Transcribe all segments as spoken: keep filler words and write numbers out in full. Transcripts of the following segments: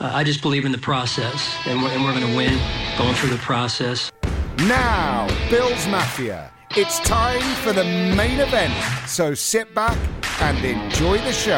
Uh, I just believe in the process, and we're, and we're going to win going through the process. Now, Bills Mafia, it's time for the main event. So sit back and enjoy the show.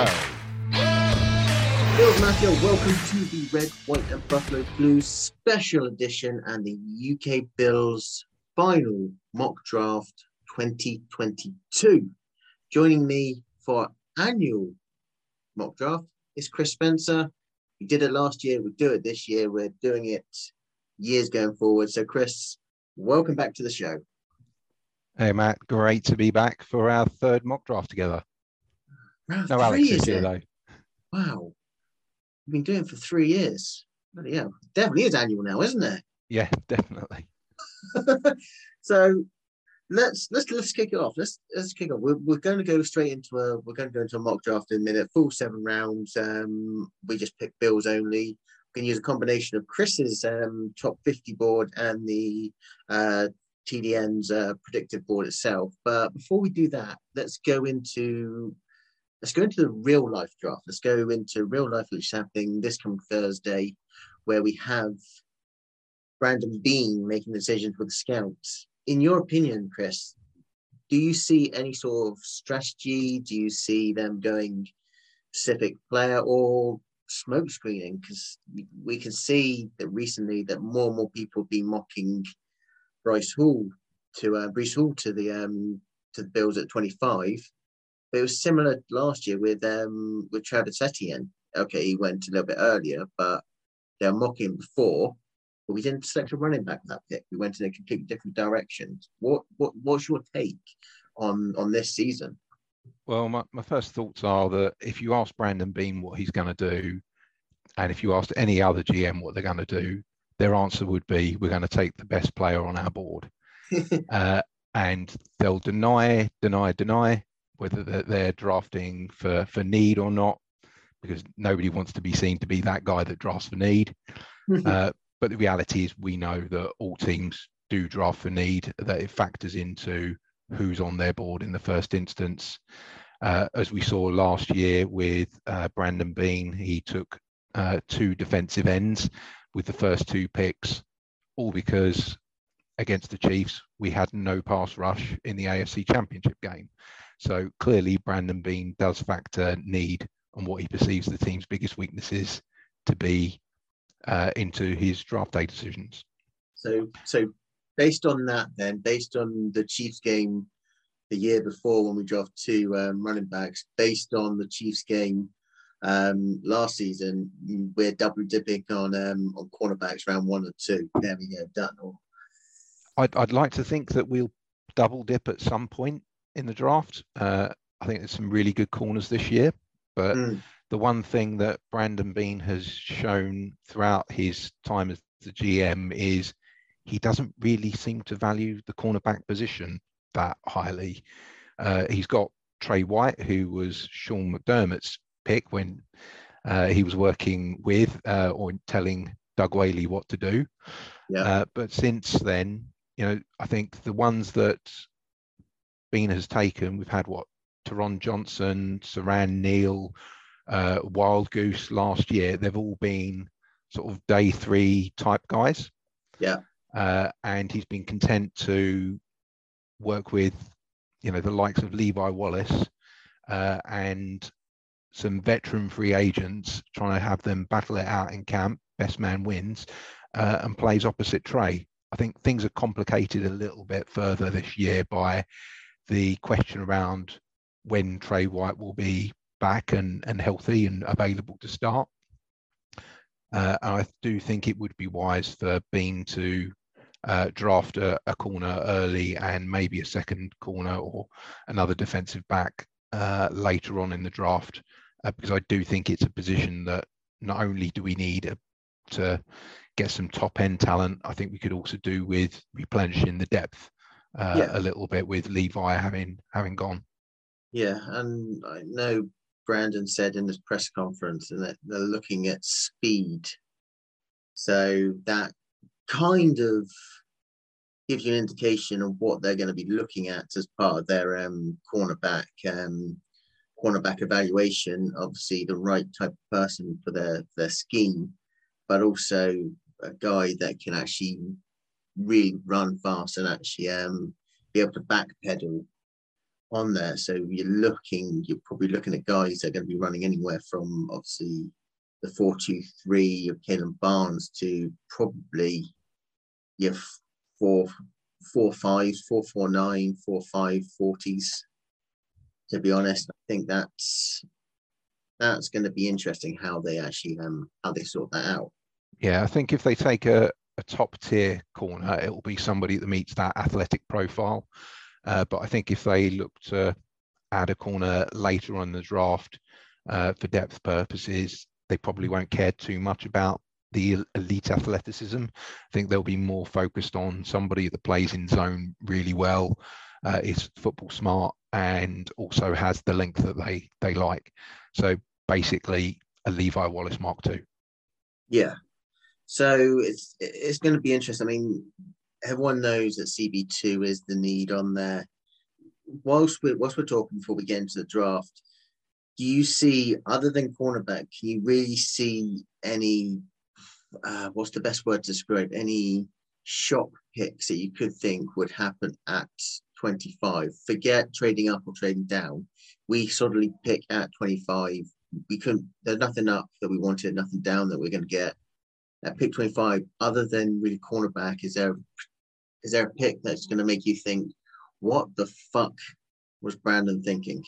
Bills Mafia, welcome to the Red, White and Buffalo Blues special edition and the U K Bills final mock draft twenty twenty-two. Joining me for annual mock draft is Chris Spencer. We did it last year, we do it this year, we're doing it years going forward. So Chris, welcome back to the show. Hey Matt, great to be back for our third mock draft together. Round no three, Alex is this year it? though. Wow. We've been doing it for three years. But yeah, definitely is annual now, isn't it? Yeah, definitely. So let's let's let's kick it off. Let's let's kick off. We're, we're going to go straight into a we're going to go into a mock draft in a minute. Full seven rounds. Um, we just pick Bills only. We can use a combination of Chris's um, top fifty board and the uh, T D N's uh, predictive board itself. But before we do that, let's go into let's go into the real life draft. Let's go into real life, which is happening this coming Thursday, where we have Brandon Beane making decisions with the scouts. In your opinion, Chris, do you see any sort of strategy? Do you see them going specific player or smoke screening? Because we can see that recently that more and more people have been mocking Bryce Hall to uh, Bryce Hall to the um, to the Bills at twenty-five. But it was similar last year with um, with Travis Etienne. Okay, he went a little bit earlier, but they were mocking him before. But we didn't select a running back with that pick. We went in a completely different direction. What what what's your take on on this season? Well, my, my first thoughts are that if you ask Brandon Beane what he's going to do, and if you asked any other G M what they're going to do, their answer would be, we're going to take the best player on our board. uh, and they'll deny, deny, deny whether they're, they're drafting for, for need or not, because nobody wants to be seen to be that guy that drafts for need. uh, But the reality is we know that all teams do draft for need, that it factors into who's on their board in the first instance. Uh, as we saw last year with uh, Brandon Beane, he took uh, two defensive ends with the first two picks, all because against the Chiefs, we had no pass rush in the A F C Championship game. So clearly Brandon Beane does factor need and what he perceives the team's biggest weaknesses to be Uh, into his draft day decisions. So, so based on that, then, based on the Chiefs game the year before when we drafted two um, running backs, based on the Chiefs game um, last season, we're double dipping on um, on cornerbacks round one or two. There we go, done. Or... I'd, I'd like to think that we'll double dip at some point in the draft. Uh, I think there's some really good corners this year, but mm. the one thing that Brandon Beane has shown throughout his time as the G M is he doesn't really seem to value the cornerback position that highly. Uh, he's got Trey White, who was Sean McDermott's pick when uh, he was working with uh, or telling Doug Whaley what to do. Yeah. Uh, but since then, you know, I think the ones that Beane has taken, we've had what, Teron Johnson, Saran Neal, Uh, Wild Goose last year, they've all been sort of day three type guys. Yeah. Uh, and he's been content to work with, you know, the likes of Levi Wallace uh, and some veteran free agents, trying to have them battle it out in camp, best man wins, uh, and plays opposite Trey. I think things are complicated a little bit further this year by the question around when Trey White will be back and, and healthy and available to start. Uh, and I do think it would be wise for Beane to uh, draft a, a corner early and maybe a second corner or another defensive back uh, later on in the draft, uh, because I do think it's a position that not only do we need a, to get some top end talent, I think we could also do with replenishing the depth uh, yeah. a little bit with Levi having having gone. Yeah, and I know Brandon said in this press conference that they're looking at speed. So that kind of gives you an indication of what they're going to be looking at as part of their um, cornerback um, cornerback evaluation. Obviously, the right type of person for their, their scheme. but also a guy that can actually really run fast and actually um, be able to backpedal on there. So you're looking, you're probably looking at guys that are going to be running anywhere from obviously the four two three of Caleb Barnes to probably your four four fives, four four nine, four five forties. To be honest, I think that's that's going to be interesting how they actually um how they sort that out. Yeah, I think if they take a, a top tier corner, it will be somebody that meets that athletic profile. Uh, but I think if they look to add a corner later on in the draft uh, for depth purposes, they probably won't care too much about the elite athleticism. I think they'll be more focused on somebody that plays in zone really well, uh, is football smart, and also has the length that they they like. So basically, a Levi Wallace Mark two. Yeah. So it's it's going to be interesting. I mean, everyone knows that C B two is the need on there. Whilst we're, whilst we're talking before we get into the draft, do you see, other than cornerback, can you really see any, uh, what's the best word to describe, any shock picks that you could think would happen at twenty-five? Forget trading up or trading down. We suddenly pick at twenty-five. We couldn't, there's nothing up that we wanted, nothing down that we're going to get. At pick twenty-five, other than really cornerback, is there is there a pick that's going to make you think, what the fuck was Brandon thinking?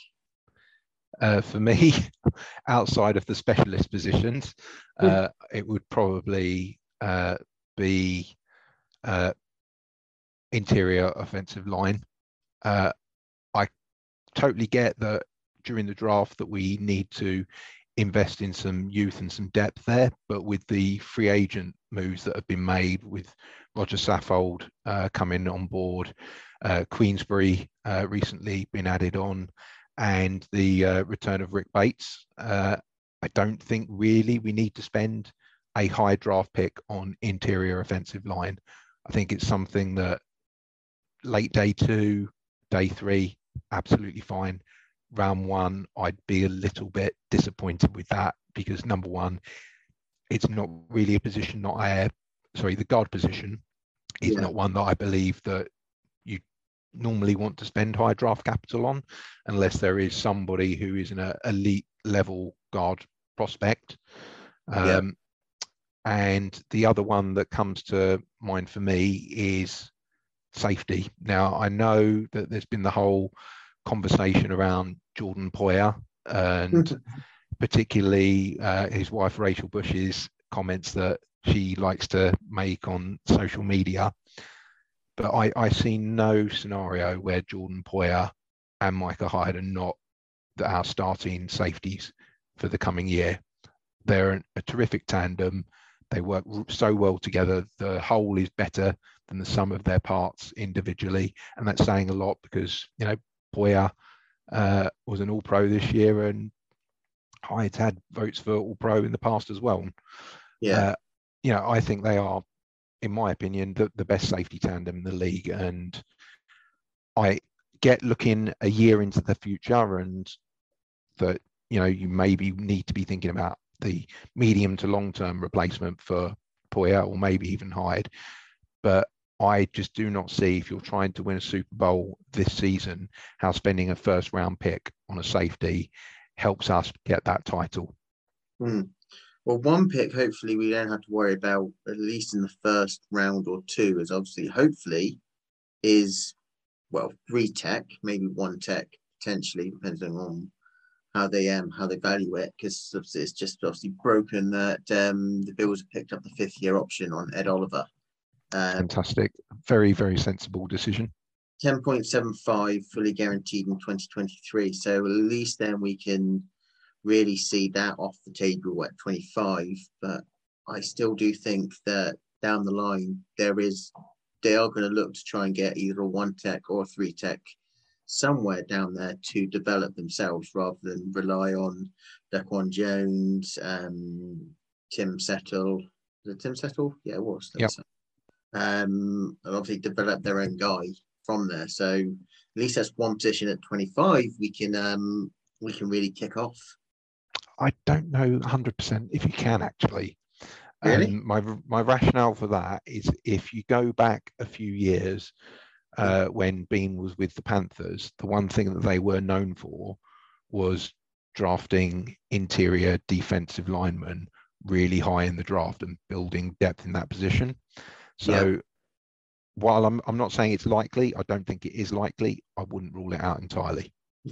Uh, for me, outside of the specialist positions, uh, it would probably uh, be uh, interior offensive line. Uh, I totally get that during the draft that we need to invest in some youth and some depth there, but with the free agent moves that have been made, with Roger Saffold uh, coming on board, uh, Queensbury uh, recently been added on, and the uh, return of Rick Bates, uh, I don't think really we need to spend a high draft pick on interior offensive line. I think it's something that late day two, day three, absolutely fine. Round one, I'd be a little bit disappointed with that, because number one, it's not really a position that I, sorry, the guard position is yeah. not one that I believe that you normally want to spend high draft capital on, unless there is somebody who is an elite level guard prospect. Um, yeah. And the other one that comes to mind for me is safety. Now, I know that there's been the whole conversation around Jordan Poyer and particularly uh, his wife Rachel Bush's comments that she likes to make on social media. But I, I see no scenario where Jordan Poyer and Micah Hyde are not our starting safeties for the coming year. They're a terrific tandem. They work so well together. The whole is better than the sum of their parts individually. And that's saying a lot, because, you know, Poyer uh, was an All-Pro this year, and Hyde's had votes for All-Pro in the past as well. Yeah, uh, you know, I think they are, in my opinion, the, the best safety tandem in the league. And I get looking a year into the future, and that, you know, you maybe need to be thinking about the medium to long-term replacement for Poyer, or maybe even Hyde. But I just do not see, if you're trying to win a Super Bowl this season, how spending a first round pick on a safety helps us get that title. Hmm. Well, one pick, hopefully we don't have to worry about, at least in the first round or two, is obviously, hopefully, is, well, three tech, maybe one tech, potentially, depending on how they um how they value it, because it's just obviously broken that um, the Bills have picked up the fifth year option on Ed Oliver. Uh, Fantastic. Very, very sensible decision. ten point seven five fully guaranteed in twenty twenty-three. So at least then we can really see that off the table at twenty-five. But I still do think that down the line, there is, they are going to look to try and get either a one tech or a three tech somewhere down there to develop themselves, rather than rely on Daquan Jones, um, Tim Settle. Was it Tim Settle? Yeah, it was. Yep. Um, and obviously develop their own guy from there. So at least that's one position at twenty-five. We can um, we can really kick off. I don't know one hundred percent if you can, actually. Really? And my my rationale for that is if you go back a few years uh, when Bean was with the Panthers, the one thing that they were known for was drafting interior defensive linemen really high in the draft and building depth in that position. So Yeah. while I'm I'm not saying it's likely, I don't think it is likely. I wouldn't rule it out entirely.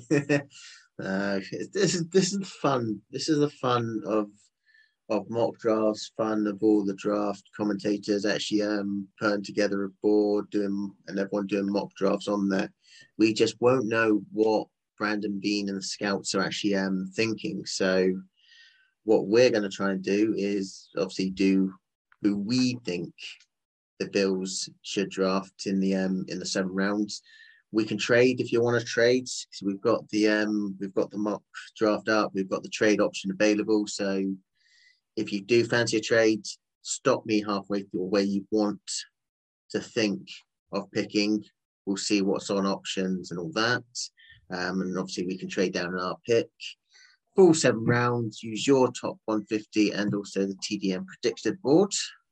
uh, this is this is fun. This is the fun of of mock drafts, fun of all the draft commentators actually um putting together a board, doing and everyone doing mock drafts on there. We just won't know what Brandon Beane and the scouts are actually um thinking. So what we're going to try and do is obviously do who we think the Bills should draft in the um in the seven rounds. We can trade if you want to trade. So we've got the um we've got the mock draft up. We've got the trade option available. So if you do fancy a trade, stop me halfway through where you want to think of picking. We'll see what's on options and all that. Um, and obviously we can trade down in our pick. Full seven rounds, use your top one fifty and also the T D M predicted board.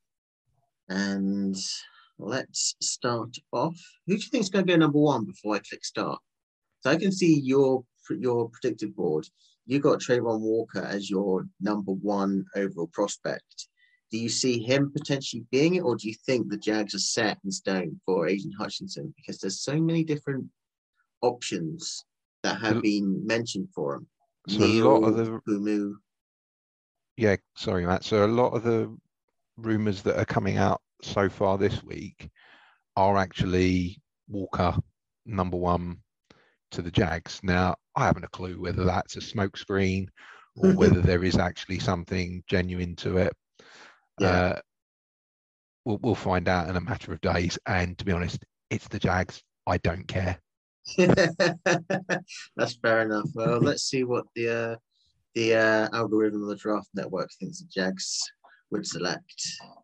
And let's start off. Who do you think is going to go number one before I click start? So I can see your your predicted board. You got Trayvon Walker as your number one overall prospect. Do you see him potentially being it, or do you think the Jags are set in stone for Aiden Hutchinson? Because there's so many different options that have been mentioned for him. So Neil, a lot of the Pumu. Yeah, sorry, Matt. So a lot of the rumours that are coming out so far this week are actually Walker number one to the Jags. Now, I haven't a clue whether that's a smokescreen or whether there is actually something genuine to it. Yeah. Uh, we'll, we'll find out in a matter of days. And to be honest, it's the Jags. I don't care. That's fair enough. Well, let's see what the uh, the uh, algorithm of the draft network thinks the Jags would select.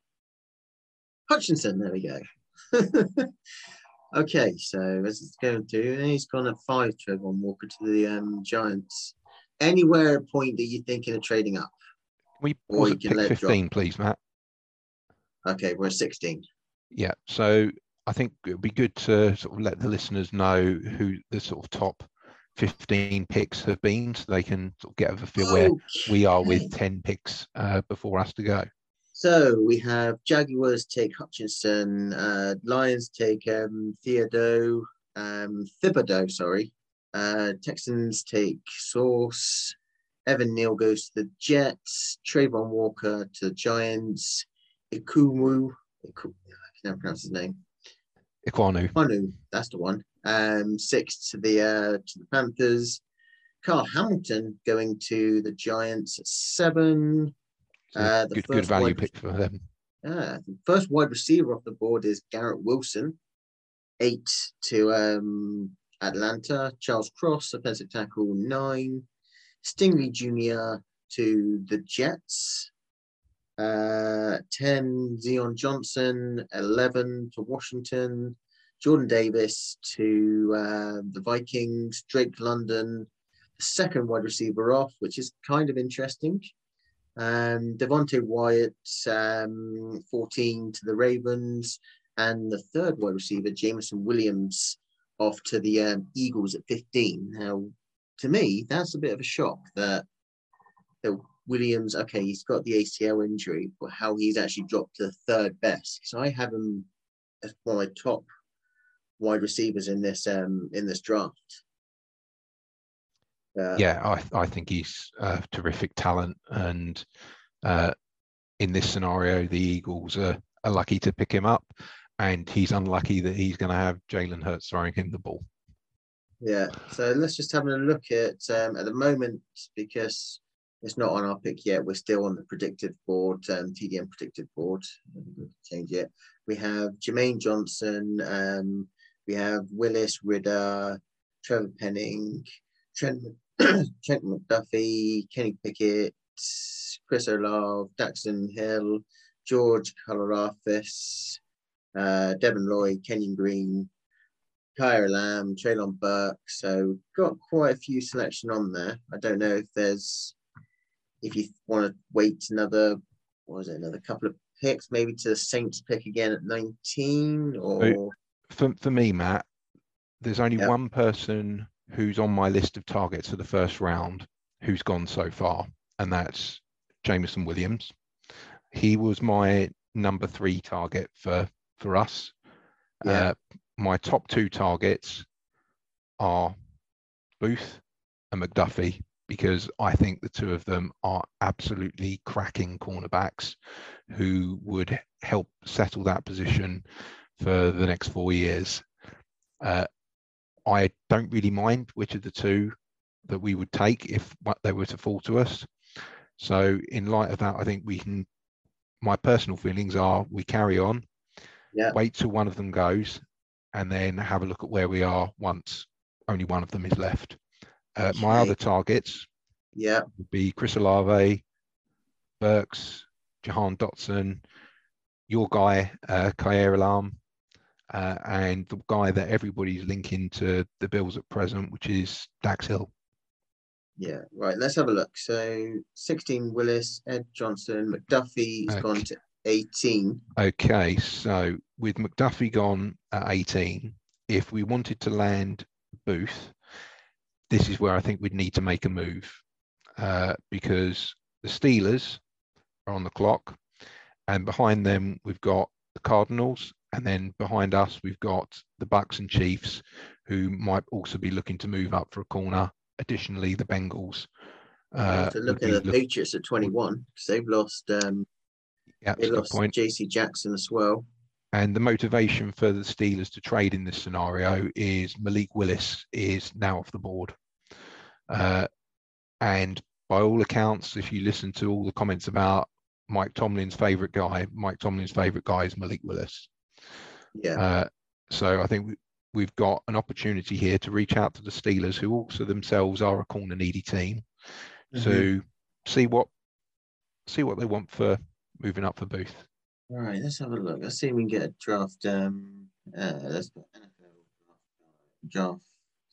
Hutchinson, there we go. Okay, so as it's going to, he's gone at five, Trayvon Walker to the um, Giants. Anywhere a point that you're thinking of trading up? Can we Or pause you at can pick let it fifteen, drop. please, Matt? Okay, we're at sixteen. Yeah, so I think it would be good to sort of let the listeners know who the sort of top fifteen picks have been, so they can sort of get a feel where we are with ten picks uh, before us to go. So we have Jaguars take Hutchinson, uh, Lions take um, Theodo, um, Thibodeau, sorry. Uh, Texans take Sauce. Evan Neal goes to the Jets. Trayvon Walker to the Giants. Ikumu, Iku, I can never pronounce his name. Iquanu. Iquanu, that's the one. Um, six to the uh, to the Panthers. Carl Hamilton going to the Giants at seven. Uh, the good, first good value wide, pick for them. Yeah, the first wide receiver off the board is Garrett Wilson, eight to um, Atlanta. Charles Cross, offensive tackle, nine. Stingley Junior to the Jets. Uh, ten, Zion Johnson, eleven to Washington. Jordan Davis to uh, the Vikings. Drake London, the second wide receiver off, which is kind of interesting. Um, Devontae Wyatt, um, fourteen to the Ravens, and the third wide receiver, Jameson Williams, off to the um, Eagles at fifteen. Now, to me, that's a bit of a shock that, that Williams, okay, he's got the A C L injury, but how he's actually dropped to the third best. So I have him as one of my top wide receivers in this um, in this draft. Uh, yeah, I, I think he's a terrific talent, and uh, in this scenario, the Eagles are, are lucky to pick him up, and he's unlucky that he's going to have Jalen Hurts throwing him the ball. Yeah, so let's just have a look at um, at the moment, because it's not on our pick yet. We're still on the predicted board, um, T D M predicted board. Change it. We have Jermaine Johnson. Um, we have Willis Ridder, Trevor Penning, Trent, Trent McDuffie, Kenny Pickett, Chris Olave, Daxton Hill, George Kalorafis, uh, Devin Lloyd, Kenyon Green, Kyra Lamb, Traylon Burke. So got quite a few selection on there. I don't know if there's, if you want to wait another what was it, another couple of picks, maybe to the Saints pick again at nineteen, or So for, for me, Matt, there's only Yep. one person who's on my list of targets for the first round who's gone so far, and that's Jameson Williams. He was my number three target for, for us. Yeah. Uh, my top two targets are Booth and McDuffie, because I think the two of them are absolutely cracking cornerbacks who would help settle that position for the next four years. Uh, I don't really mind which of the two that we would take if they were to fall to us. So in light of that, I think we can, my personal feelings are we carry on, Yeah. wait till one of them goes, and then have a look at where we are once only one of them is left. Uh, my Okay. other targets Yeah. would be Chris Olave, Burks, Jahan Dotson, your guy, uh, Khair Alam, uh, and the guy that everybody's linking to the Bills at present, which is Dax Hill. Yeah. Right. Let's have a look. So sixteen, Willis, Ed Johnson, McDuffie's Okay. gone to eighteen. Okay, so with McDuffie gone at eighteen, if we wanted to land Booth, this is where I think we'd need to make a move, uh, because the Steelers are on the clock, and behind them we've got the Cardinals, and then behind us we've got the Bucks and Chiefs, who might also be looking to move up for a corner. Additionally, the Bengals. Uh, So would looking be at the look- Patriots at twenty-one, because they've lost um yeah, that's they a good lost point. J C Jackson as well. And the motivation for the Steelers to trade in this scenario is Malik Willis is now off the board. Uh, and by all accounts, if you listen to all the comments about Mike Tomlin's favorite guy, Mike Tomlin's favorite guy is Malik Willis. Yeah. Uh, so I think we, we've got an opportunity here to reach out to the Steelers, who also themselves are a corner needy team, Mhm. to see what see what they want for moving up for Booth. All right, let's have a look. Let's see if we can get a draft. Um, uh, let's put N F L draft.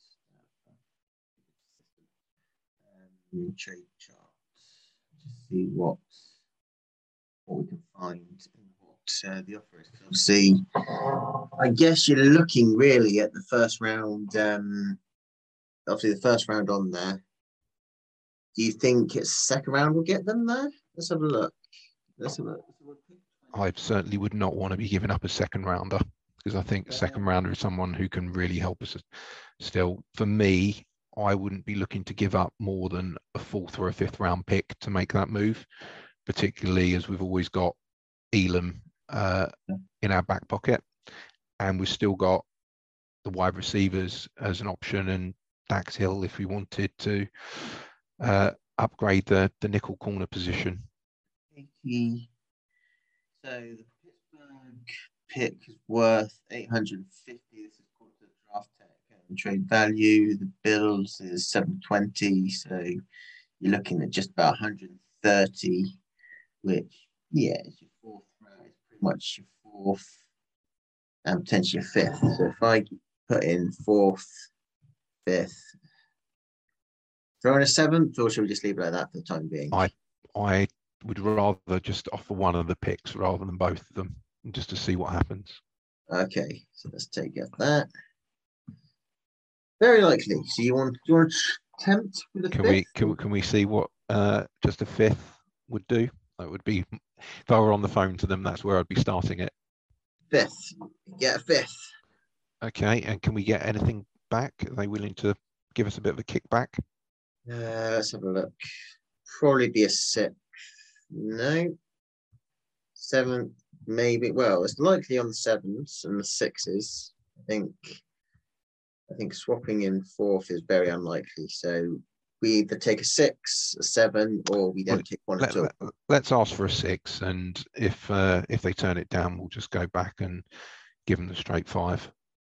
Um, trade charts. Just see what what we can find and what uh, the offer is. See, I guess you're looking really at the first round. Um, obviously the first round on there. Do you think it's second round will get them there? Let's have a look. Let's have a look. I certainly would not want to be giving up a second rounder, because I think a second rounder is someone who can really help us still. For me, I wouldn't be looking to give up more than a fourth or a fifth round pick to make that move, particularly as we've always got Elam uh, in our back pocket, and we've still got the wide receivers as an option, and Dax Hill if we wanted to uh, upgrade the, the nickel corner position. eighty. So the Pittsburgh pick is worth eight hundred fifty. This is called the draft tech and trade value. The Bills is seven twenty. So you're looking at just about one hundred thirty, which, yeah, is your fourth round. It's pretty much your fourth and potentially your fifth. So if I put in fourth, fifth, throw in a seventh, or should we just leave it like that for the time being? I I would rather just offer one of the picks rather than both of them, just to see what happens. Okay, so let's take out that. Very likely. So you want, do you want to attempt with a Can fifth? we can we can we see what uh, just a fifth would do? That would be, if I were on the phone to them, that's where I'd be starting it. Fifth. Get a fifth. Okay, and can we get anything back? Are they willing to give us a bit of a kickback? Uh, let's have a look. Probably be a sixth. No. Seventh, maybe. Well, it's likely on the sevens and the sixes. I think. I think swapping in fourth is very unlikely. So we either take a six, a seven, or we don't Well, take one Let, at all. let, let's ask for a six, and if uh, if they turn it down, we'll just go back and give them the straight five.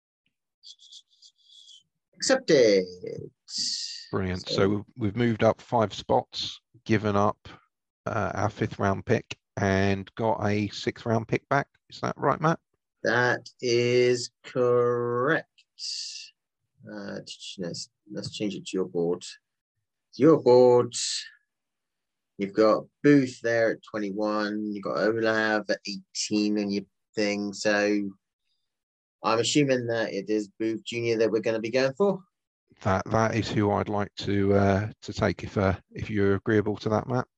Accepted. Brilliant. So- So we've, we've moved up five spots, given up uh, our fifth round pick, and got a sixth round pick back. Is that right, Matt? That is correct. Uh, let's, let's change it to your board. Your board You've got Booth there at twenty-one. You've got Olav at eighteen in your thing. So I'm assuming that it is Booth Junior that we're going to be going for. That that is who I'd like to uh, to take if uh, if you're agreeable to that, Matt.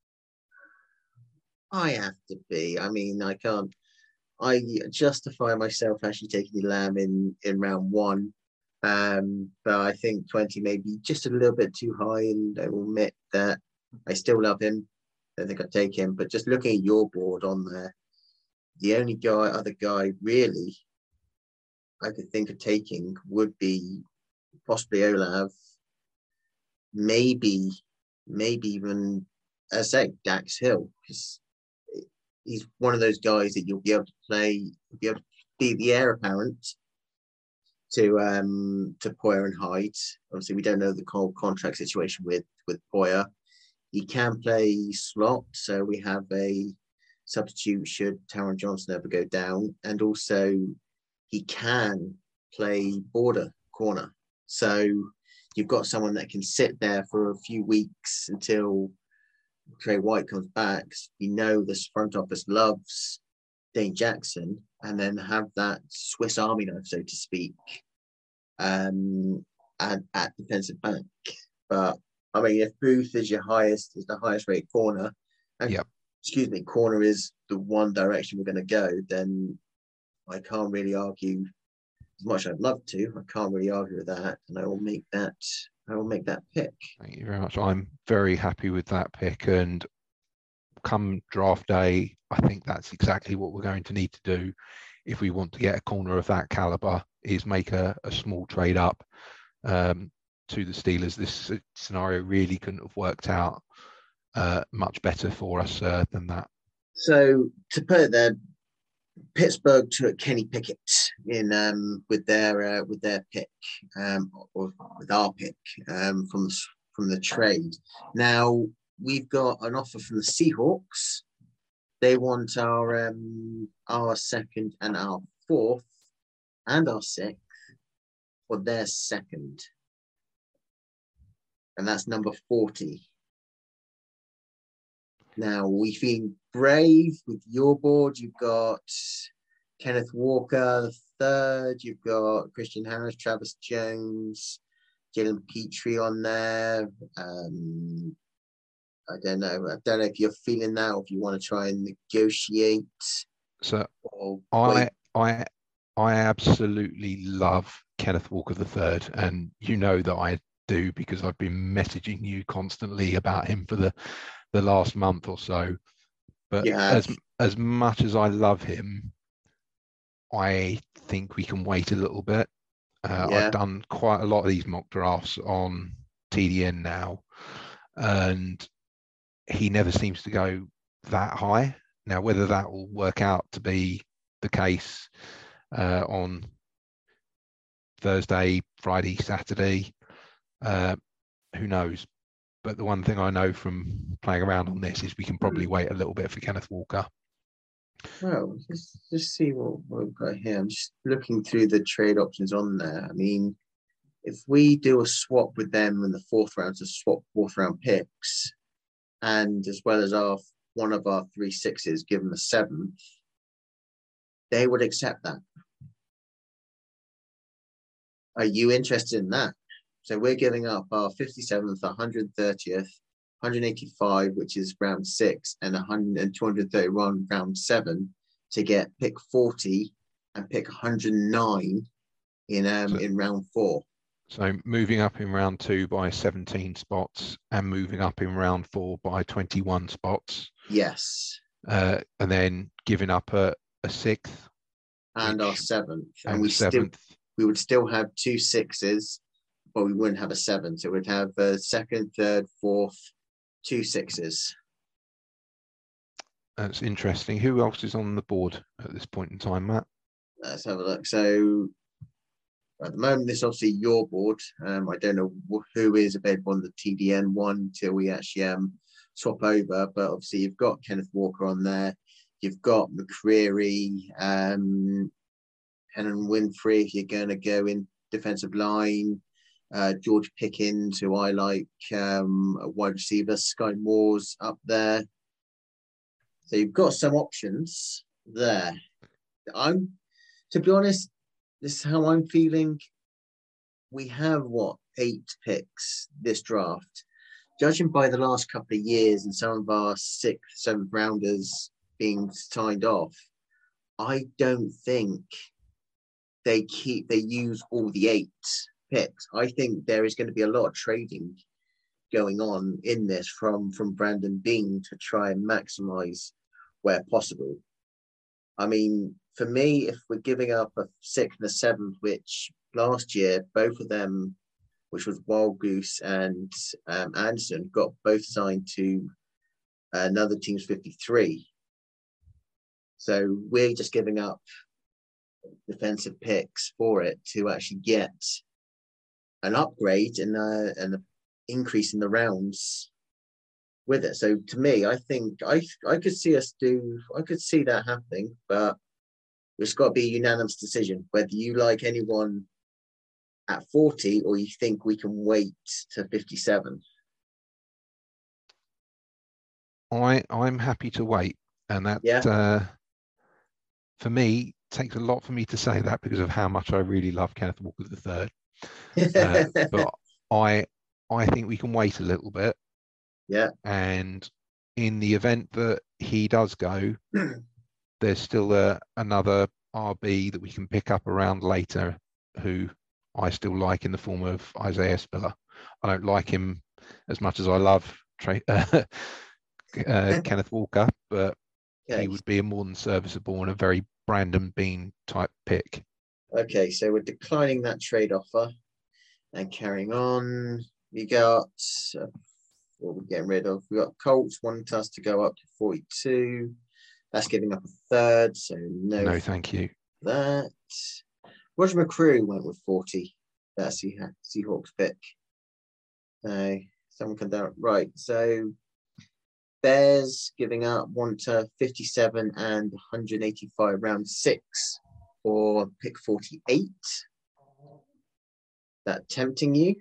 I have to be. I mean, I can't. I justify myself actually taking the Lamb in in round one, um, but I think twenty may be just a little bit too high, and I will admit that I still love him. I think I'd take him, but just looking at your board on there, the only guy, other guy really I could think of taking would be possibly Olav, maybe, maybe even, as I say, Dax Hill, because he's one of those guys that you'll be able to play, be able to be the heir apparent to um to Poyer and Hyde. Obviously, we don't know the whole contract situation with with Poyer. He can play slot, so we have a substitute should Taron Johnson ever go down, and also he can play border corner. So you've got someone that can sit there for a few weeks until Trey White comes back. We know this front office loves Dane Jackson, and then have that Swiss Army knife, so to speak, um, at, at defensive back. But I mean, if Booth is your highest, is the highest rate corner, and yep. excuse me, corner is the one direction we're going to go, then I can't really argue. As much as I'd love to, I can't really argue with that, and I will make that. I will make that pick. Thank you very much. I'm very happy with that pick, and come draft day, I think that's exactly what we're going to need to do if we want to get a corner of that caliber. Is make a, a small trade up um, to the Steelers. This scenario really couldn't have worked out uh, much better for us uh, than that. So to put it there, Pittsburgh took Kenny Pickett in um, with their uh, with their pick um, or with our pick um, from from the trade. Now we've got an offer from the Seahawks. They want our um, our second and our fourth and our sixth for their second, and that's number forty. Now, we've been brave with your board. You've got Kenneth Walker, the third. You've got Christian Harris, Travis Jones, Jalen Petrie on there. Um, I don't know. I don't know if you're feeling that or if you want to try and negotiate. So I, I, I absolutely love Kenneth Walker the third, and you know that I do because I've been messaging you constantly about him for the the last month or so. But as as much as I love him, I think we can wait a little bit. Uh, yeah. I've done quite a lot of these mock drafts on T D N now, and he never seems to go that high. Now, whether that will work out to be the case uh, on Thursday, Friday, Saturday, uh, who knows? But the one thing I know from playing around on this is we can probably wait a little bit for Kenneth Walker. Well, just, just see what, what we've got here. I'm just looking through the trade options on there. I mean, if we do a swap with them in the fourth round, to swap fourth round picks, and as well as our one of our three sixes, give them the seventh, they would accept that. Are you interested in that? So we're giving up our fifty-seventh, one hundred thirtieth, one hundred eighty-five, which is round six, and one hundred and two hundred thirty-one, round seven, to get pick forty and pick one hundred nine in um so, in round four. So moving up in round two by seventeen spots and moving up in round four by twenty-one spots. Yes. Uh, and then giving up a, a sixth. And which, our seventh. And, and we seventh. Still, we would still have two sixes, but we wouldn't have a seven. So we'd have a second, third, fourth, two sixes. That's interesting. Who else is on the board at this point in time, Matt? Let's have a look. So at the moment, this is obviously your board. Um, I don't know who is available on the T D N one until we actually um, swap over. But obviously, you've got Kenneth Walker on there. You've got McCreary, um, Henry Winfrey if you're going to go in defensive line. uh, George Pickens, who I like, um, a wide receiver, Sky Moore's up there. So you've got some options there. I'm, to be honest, this is how I'm feeling. We have, what, eight picks this draft. Judging by the last couple of years and some of our sixth, seventh rounders being signed off, I don't think they keep, they use all the eight picks. I think there is going to be a lot of trading going on in this from, from Brandon Beane to try and maximize where possible. I mean, for me, if we're giving up a sixth and a seventh, which last year, both of them, which was Wild Goose and um, Anderson, got both signed to another team's fifty-three. So we're just giving up defensive picks for it to actually get an upgrade and uh, an increase in the rounds with it. So to me, I think I I could see us do, I could see that happening, but it's got to be a unanimous decision, whether you like anyone at forty or you think we can wait to fifty-seven. I, I'm happy to wait. And that, yeah. uh, for me, takes a lot for me to say that because of how much I really love Kenneth Walker the third. Uh, but I I think we can wait a little bit. Yeah. And in the event that he does go, there's still a, another R B that we can pick up around later who I still like in the form of Isaiah Spiller. I don't like him as much as I love Trey, uh, uh, Kenneth Walker, but okay. He would be a more than serviceable and a very Brandon Beane type pick. Okay, so we're declining that trade offer and carrying on. We got, uh, what we're getting rid of, we got Colts wanting us to go up to forty-two. That's giving up a third, so no. No, thank you. That. Roger McCrew went with forty. That's the Seahawks pick. Uh, someone come down. Right, so Bears giving up one to fifty-seven and one hundred eighty-five, round six for pick forty-eight. That tempting you?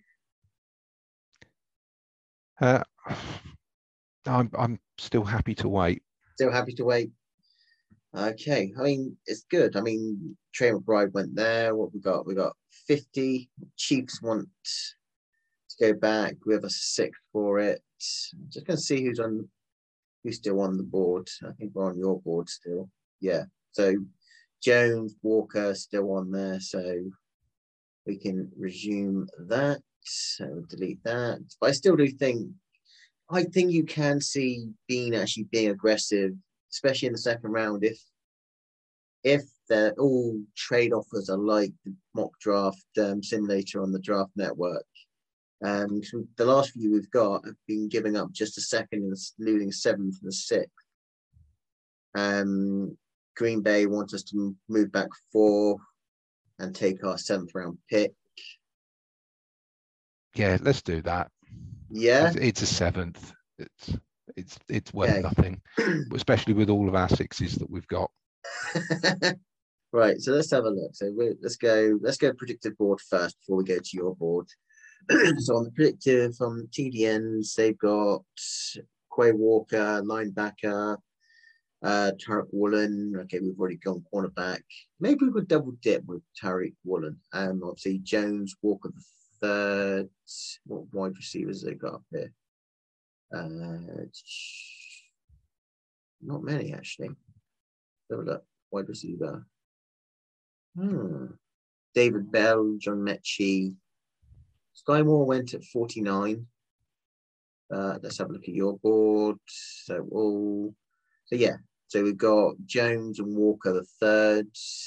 Uh, I'm I'm still happy to wait. Still happy to wait. Okay, I mean it's good. I mean Trey McBride went there. What we got? We got fifty. Chiefs want to go back. We have a six for it. I'm just gonna see who's on. Who's still on the board? I think we're on your board still. Yeah. So Jones, Walker still on there. So we can resume that. So delete that. But I still do think, I think you can see Beane actually being aggressive, especially in the second round. If if they're all trade offers are like the mock draft um, simulator on the Draft Network. Um, so the last few we've got have been giving up just a second and losing seventh and the sixth. Um, Green Bay wants us to move back four and take our seventh round pick. Yeah, let's do that. Yeah, it's, it's a seventh. It's it's it's worth okay. nothing, especially with all of our sixes that we've got. Right, so let's have a look. So we're, let's go. Let's go predictive board first before we go to your board. So on the predictive, on T D Ns, they've got Quay Walker, linebacker, uh, Tariq Woolen. Okay, we've already gone cornerback. Maybe we could double dip with Tariq Woolen. Um, obviously Jones, Walker the third. What wide receivers they got up here? Uh, not many actually. Have a look. Wide receiver. Hmm. David Bell, John Mechie. Sky Moore went at forty-nine. Uh, let's have a look at your board. So all, so yeah. So we've got Jones and Walker the third.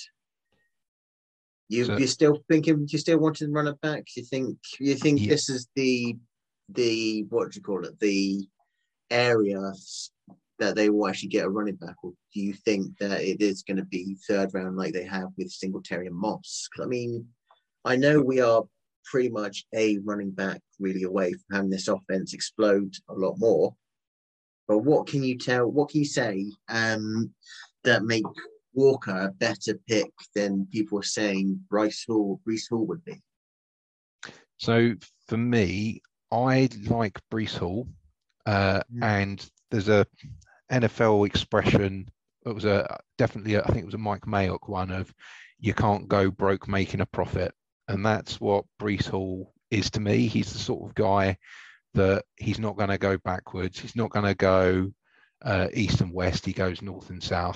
You so, you're still thinking you still wanting to run it back? You think you think yeah. This is the the what do you call it? The area that they will actually get a running back, or do you think that it is going to be third round like they have with Singletary and Moss? I mean, I know we are pretty much a running back really away from having this offense explode a lot more. But what can you tell, what can you say um, that make Walker a better pick than people are saying Bryce Hall, Breece Hall would be? So for me, I like Breece Hall, uh, Mm. and there's a N F L expression. It was a definitely, a, I think it was a Mike Mayock one of, you can't go broke making a profit, and that's what Breece Hall is to me. He's the sort of guy that he's not going to go backwards. He's not going to go uh, east and west. He goes north and south,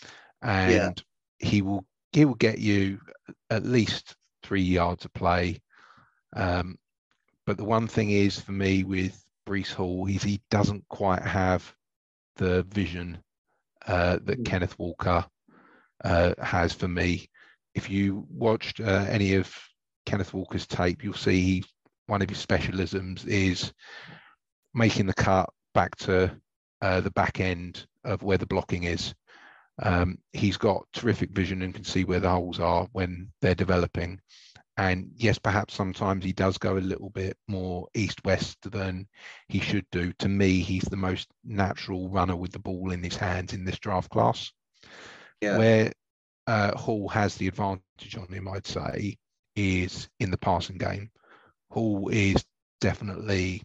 and yeah. he will he will get you at least three yards of play. Um, but the one thing is for me with Breece Hall is he doesn't quite have the vision uh, that mm. Kenneth Walker uh, has for me. If you watched uh, any of Kenneth Walker's tape, you'll see he, one of his specialisms is making the cut back to uh, the back end of where the blocking is. Um, he's got terrific vision and can see where the holes are when they're developing. And yes, perhaps sometimes he does go a little bit more east-west than he should do. To me, he's the most natural runner with the ball in his hands in this draft class. Yeah. Where uh, Hall has the advantage on him, I'd say, is in the passing game. Hall is definitely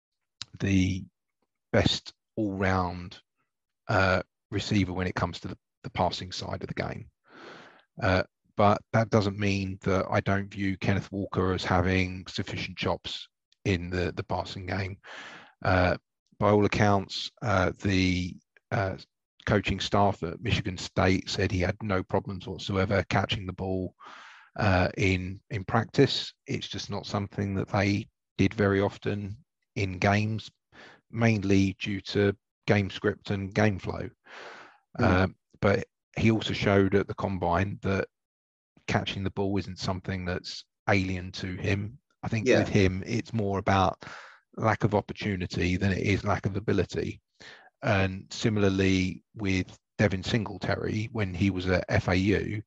the best all-round uh, receiver when it comes to the, the passing side of the game. Uh, but that doesn't mean that I don't view Kenneth Walker as having sufficient chops in the, the passing game. Uh, by all accounts, uh, the uh, coaching staff at Michigan State said he had no problems whatsoever catching the ball uh, in, in practice. It's just not something that they did very often in games, mainly due to game script and game flow. Mm. Uh, but he also showed at the combine that catching the ball isn't something that's alien to him. I think yeah. with him, it's more about lack of opportunity than it is lack of ability. And similarly with Devin Singletary, when he was at F A U,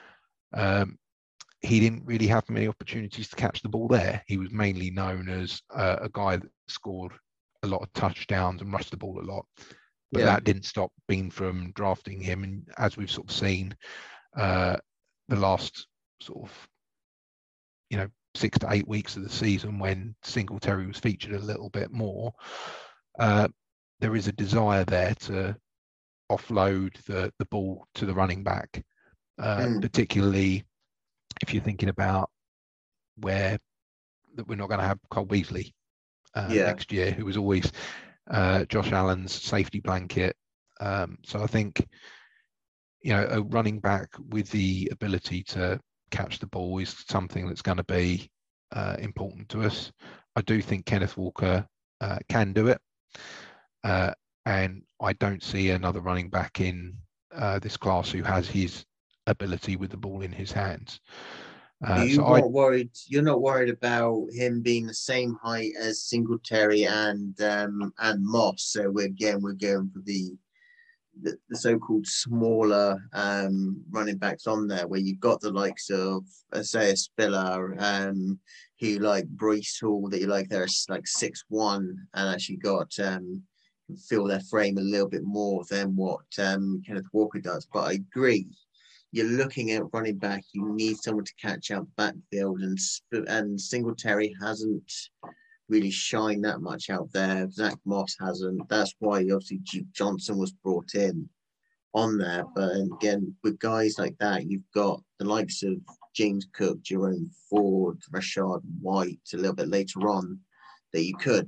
um, he didn't really have many opportunities to catch the ball there. He was mainly known as uh, a guy that scored a lot of touchdowns and rushed the ball a lot. But yeah. that didn't stop Bean from drafting him. And as we've sort of seen, uh, the last sort of, you know, six to eight weeks of the season when Singletary was featured a little bit more, uh, there is a desire there to offload the, the ball to the running back, uh, mm. particularly if you're thinking about where that we're not going to have Cole Beasley uh, yeah. next year, who was always uh, Josh Allen's safety blanket. Um, so I think, you know, a running back with the ability to catch the ball is something that's going to be uh, important to us. I do think Kenneth Walker uh, can do it. Uh, and I don't see another running back in uh, this class who has his ability with the ball in his hands. Uh, Are you so not I, worried? You're not worried about him being the same height as Singletary and um, and Moss. So we're, again, we're going for the the, the so-called smaller um, running backs on there, where you've got the likes of Isaiah Spiller, um, who like Breece Hall, that you like they're like six one and actually got um, feel their frame a little bit more than what um, Kenneth Walker does. But I agree. You're looking at running back, you need someone to catch out the backfield, and and Singletary hasn't really shined that much out there. Zach Moss hasn't. That's why obviously Duke Johnson was brought in on there. But again, with guys like that, you've got the likes of James Cook, Jerome Ford, Rashad White a little bit later on that you could.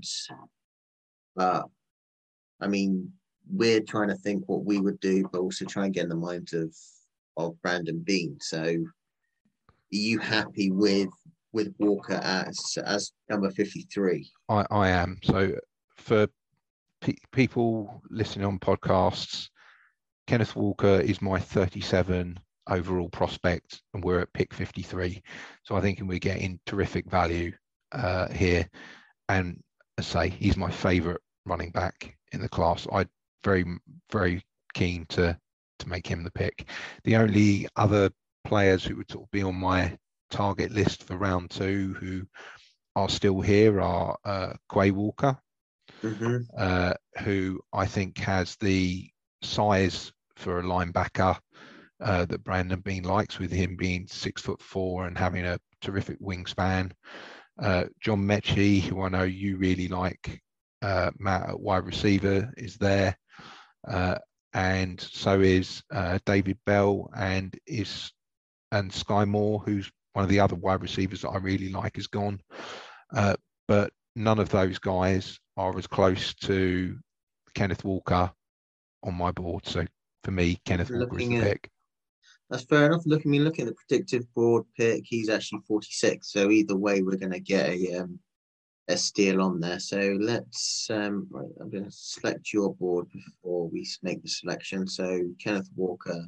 But I mean, we're trying to think what we would do, but also try and get in the mind of of Brandon Beane. So are you happy with with Walker as as number fifty-three? I, I am. So for pe- people listening on podcasts, Kenneth Walker is my thirty-seven overall prospect, and we're at pick fifty-three. So I think we're getting terrific value uh, here. And as I say, he's my favourite running back in the class. I'm very, very keen to to make him the pick. The only other players who would sort of be on my target list for round two who are still here are uh, Quay Walker, mm-hmm. uh, who I think has the size for a linebacker uh, that Brandon Beane likes, with him being six foot four and having a terrific wingspan. Uh, John Mechie, who I know you really like, uh, Matt at wide receiver, is there. Uh, and so is uh, David Bell and is and Sky Moore, who's one of the other wide receivers that I really like, is gone. Uh, but none of those guys are as close to Kenneth Walker on my board. So for me, Kenneth Walker is the Looking at, pick. that's fair enough. Look, I mean, looking at the predictive board pick, he's actually forty-six. So either way, we're going to get a um, a steal on there. So let's, um, right, I'm going to select your board before we make the selection. So Kenneth Walker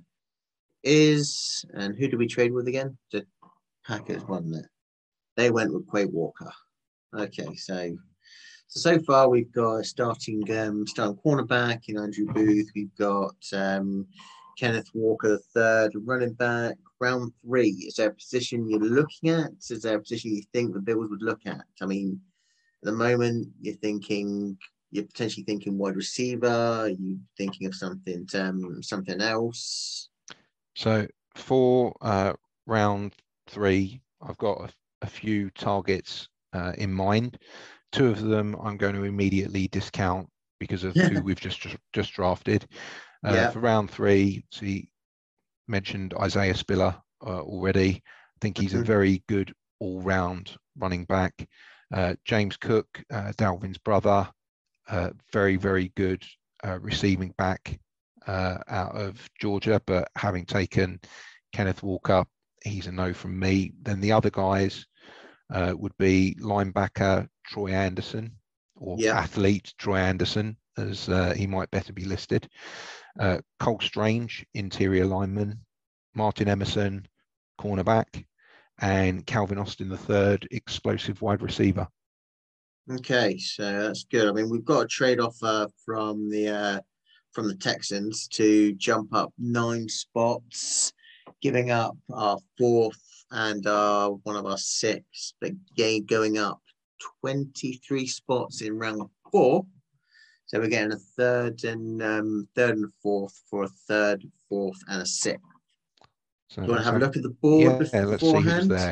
is, and who do we trade with again? The Packers, wasn't it? They went with Quay Walker. Okay, so so so far we've got a starting um, starting cornerback in Andrew Booth. We've got um, Kenneth Walker, the third running back. Round three, is there a position you're looking at? Is there a position you think the Bills would look at? I mean, at the moment, you're thinking, you're potentially thinking wide receiver. Are you thinking of something, um, something else? So for uh, round three, I've got a, a few targets uh, in mind. Two of them I'm going to immediately discount because of who we've just just drafted. Uh, Yeah. For round three, so you mentioned Isaiah Spiller uh, already. I think he's Mhm. a very good all-round running back. Uh, James Cook, uh, Dalvin's brother, uh, very, very good uh, receiving back uh, out of Georgia, but having taken Kenneth Walker, he's a no from me. Then the other guys uh, would be linebacker Troy Anderson, or Yeah. athlete Troy Anderson, as uh, he might better be listed. Uh, Cole Strange, interior lineman. Martin Emerson, cornerback. And Calvin Austin the third, explosive wide receiver. Okay, so that's good. I mean, we've got a trade offer from the uh, from the Texans to jump up nine spots, giving up our fourth and uh, one of our six, but again going up twenty-three spots in round four. So we're getting a third and um, third and fourth for a third, fourth, and a sixth. So Do you want to let's have a look at the board yeah, let's see who's beforehand? there.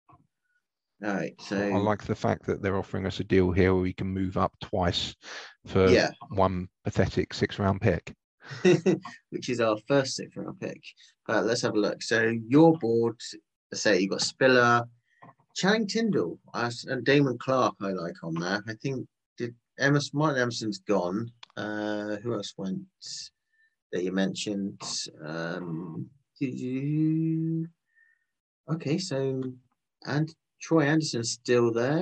All right, so I like the fact that they're offering us a deal here where we can move up twice for yeah. one pathetic six-round pick. which is our first sixth round pick. But let's have a look. So your board, let's say you've got Spiller, Channing Tindall, uh, and Damon Clark. I like on there. I think did Emerson, Martin Emerson's gone. Uh, who else went that you mentioned? Um, did you? Okay, so and Troy Anderson's still there,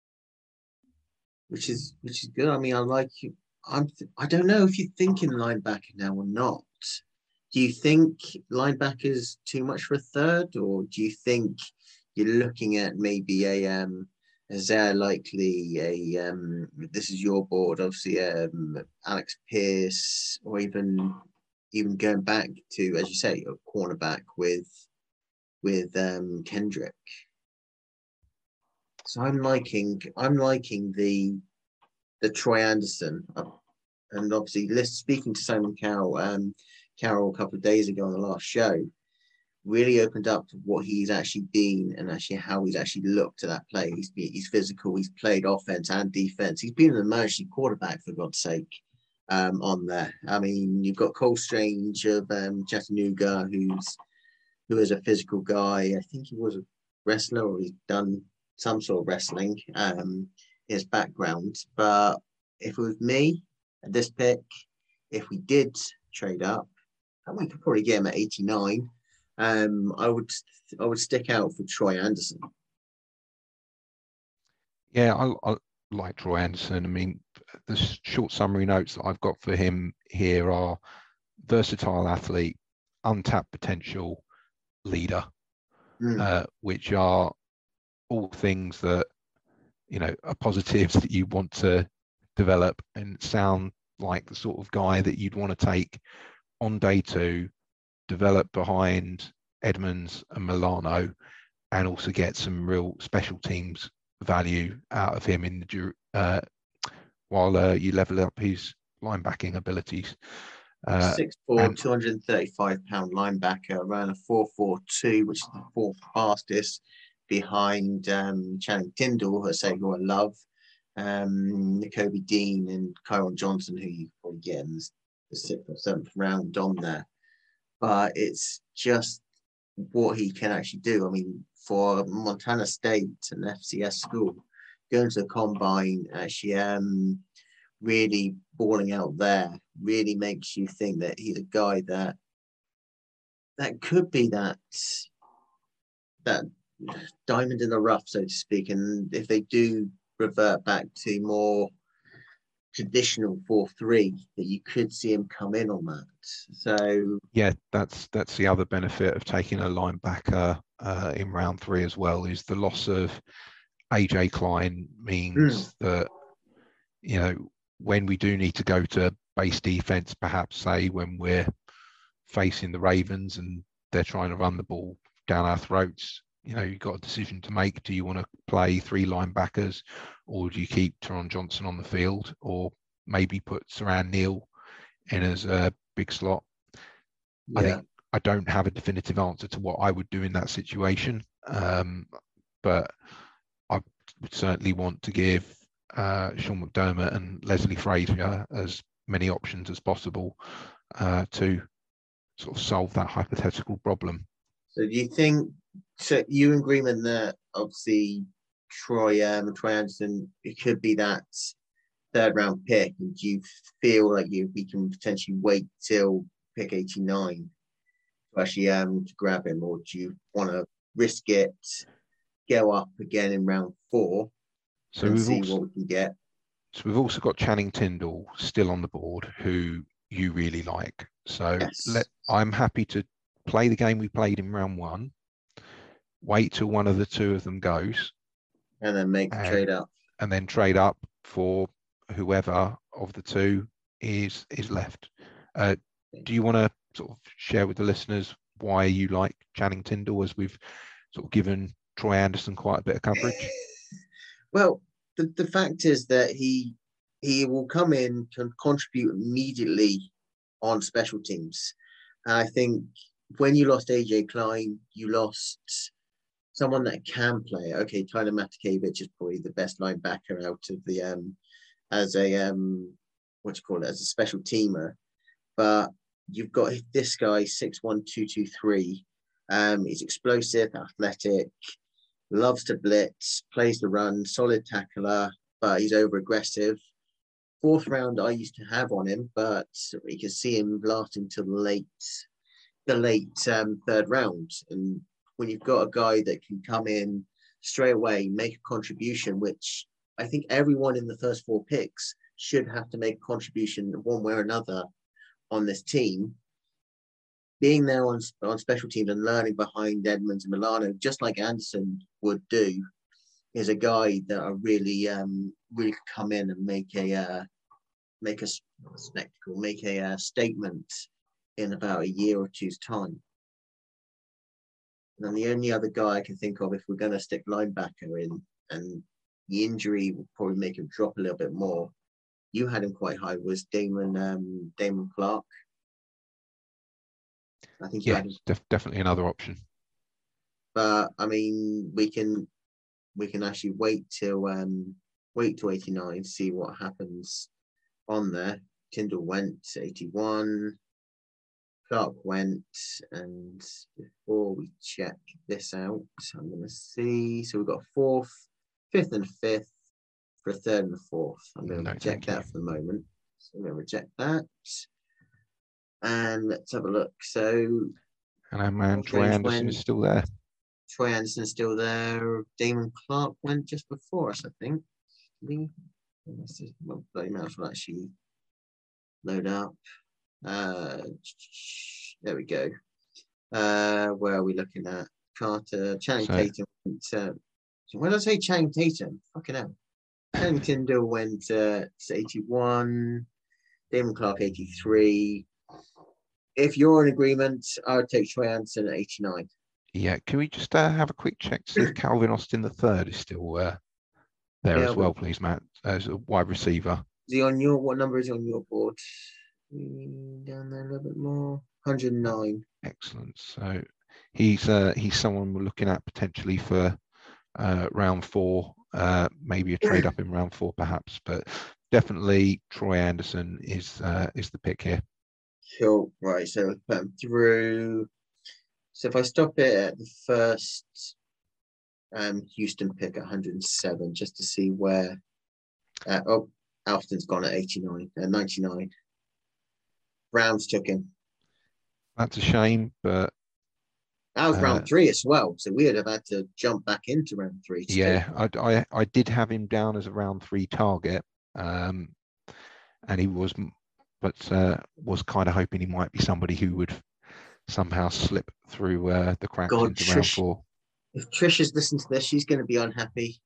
which is which is good. I mean, I like you. I'm. Th- I don't know if you're thinking linebacker now or not. Do you think linebackers too much for a third, or do you think you're looking at maybe a um, is there likely a um, this is your board, obviously um, Alex Pierce, or even even going back to, as you say, a cornerback with with um, Kendrick. So I'm liking I'm liking the the Troy Anderson, uh, and obviously, list speaking to Simon Carroll, um, Carroll a couple of days ago on the last show, really opened up to what he's actually been and actually how he's actually looked at that play. He's been, he's physical, he's played offense and defense. He's been an emergency quarterback, for God's sake, um, on there. I mean, you've got Cole Strange of um, Chattanooga, who's who is a physical guy. I think he was a wrestler, or he's done some sort of wrestling, um, his background. But if it was me at this pick, if we did trade up, and we could probably get him at eighty-nine, um, I would I would stick out for Troy Anderson. Yeah, I, I like Troy Anderson. I mean, the short summary notes that I've got for him here are versatile athlete, untapped potential, leader, Mm. uh, which are all things that, you know, are positives that you want to develop and sound like the sort of guy that you'd want to take on day two, develop behind Edmonds and Milano, and also get some real special teams value out of him in the uh, while uh, you level up his linebacking abilities. Uh, six foot four, and- two hundred thirty-five pound linebacker, ran a four four two, which is the fourth fastest. behind um, Channing Tindall, who I say who I love, um, Nakobe Dean and Kyron Johnson, who you probably get in the sixth or seventh round on there. But it's just what he can actually do. I mean, for Montana State, an F C S school, going to the combine, actually um, really balling out there, really makes you think that he's a guy that that could be that that diamond in the rough, so to speak. And if they do revert back to more traditional four three, that you could see him come in on that. So yeah, that's that's the other benefit of taking a linebacker uh, in round three as well, is the loss of A J Klein means mm. that, you know, when we do need to go to base defense, perhaps say when we're facing the Ravens and they're trying to run the ball down our throats, you know, you've got a decision to make. Do you want to play three linebackers, or do you keep Teron Johnson on the field, or maybe put Saran Neal in as a big slot? Yeah. I think I don't have a definitive answer to what I would do in that situation, um, but I would certainly want to give uh, Sean McDermott and Leslie Frazier as many options as possible uh, to sort of solve that hypothetical problem. So do you think, so you in agreement that obviously Troy, um, Troy Anderson, it could be that third round pick, and do you feel like you we can potentially wait till pick eighty-nine to actually um to grab him, or do you want to risk it, go up again in round four, so and see also, what we can get? So we've also got Channing Tindall still on the board, who you really like. So yes. let, I'm happy to play the game we played in round one, wait till one of the two of them goes, and then make and, a trade up, and then trade up for whoever of the two is is left. Uh, do you want to sort of share with the listeners why you like Channing Tindall, as we've sort of given Troy Anderson quite a bit of coverage? Well, the, the fact is that he he will come in, can contribute immediately on special teams. And I think when you lost A J Klein, you lost someone that can play. Okay, Tyler Matakevich is probably the best linebacker out of the um as a um what do you call it, as a special teamer. But you've got this guy, six one, two two three. Um, he's explosive, athletic, loves to blitz, plays the run, solid tackler, but he's over aggressive. Fourth round I used to have on him, but you can see him lasting till the late the late um, third round. And when you've got a guy that can come in straight away, make a contribution, which I think everyone in the first four picks should have to make a contribution one way or another on this team. Being there on, on special teams and learning behind Edmonds and Milano, just like Anderson would do, is a guy that are really, um, really come in and make a, uh, make a spectacle, make a uh, statement in about a year or two's time. And the only other guy I can think of, if we're going to stick linebacker in, and the injury will probably make him drop a little bit more, you had him quite high, was Damon um, Damon Clark. I think yeah, it's def- definitely another option. But I mean, we can we can actually wait till um, wait till eighty-nine, see what happens on there. Tindall went to eighty-one. Clark went, and before we check this out, I'm going to see. So we've got fourth, fifth, and fifth for a third and a fourth. I'm going to no, reject that for the moment. So I'm going to reject that. And let's have a look. So, and our man Troy Anderson is still there. Troy Anderson is still there. Damon Clark went just before us, I think. Well, bloody mouse will actually load up. Uh, there we go. Uh, where are we looking at? Carter, Channing so, Tatum went. Uh, when did I say Channing Tatum? Fucking hell. Channing Tindall went uh, to eighty-one. Damon Clark eighty-three. If you're in agreement, I would take Troy Anderson at eighty-nine. Yeah, can we just uh, have a quick check to see if Calvin Austin the third is still uh, there yeah, as well, please, Matt, as a wide receiver? Is he on your? What number is he on your board? Down there a little bit more. one hundred nine. Excellent. So he's uh, he's someone we're looking at potentially for uh, round four, uh, maybe a trade up in round four perhaps, but definitely Troy Anderson is uh, is the pick here. Cool. Right. So we put him through. So if I stop it at the first um, Houston pick at one hundred seven, just to see where. Uh, oh, Alston's gone at eighty-nine, uh, ninety-nine. Browns took him. That's a shame, but that was uh, round three as well. So we would have had to jump back into round three. Yeah, I, I I did have him down as a round three target, um, and he was, but uh, was kind of hoping he might be somebody who would somehow slip through uh, the cracks God, into Trish, round four. If Trish has listened to this, she's going to be unhappy.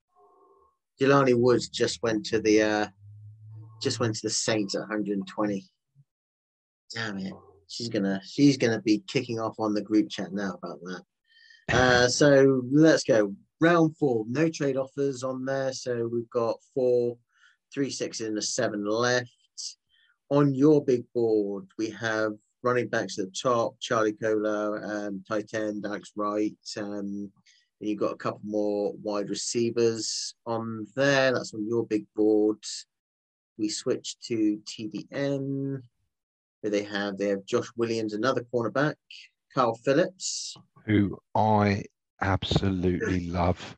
Jelani Woods just went to the uh, just went to the Saints at one hundred twenty. Damn it. She's gonna she's gonna be kicking off on the group chat now about that. Uh, so let's go. Round four, no trade offers on there. So we've got four, three, six, and a seven left. On your big board, we have running backs at the top, Charlie Cola, um, tight end, Alex Wright. Um, and you've got a couple more wide receivers on there. That's on your big board. We switch to T D N. Who they have? They have Josh Williams, another cornerback, Carl Phillips, who I absolutely love.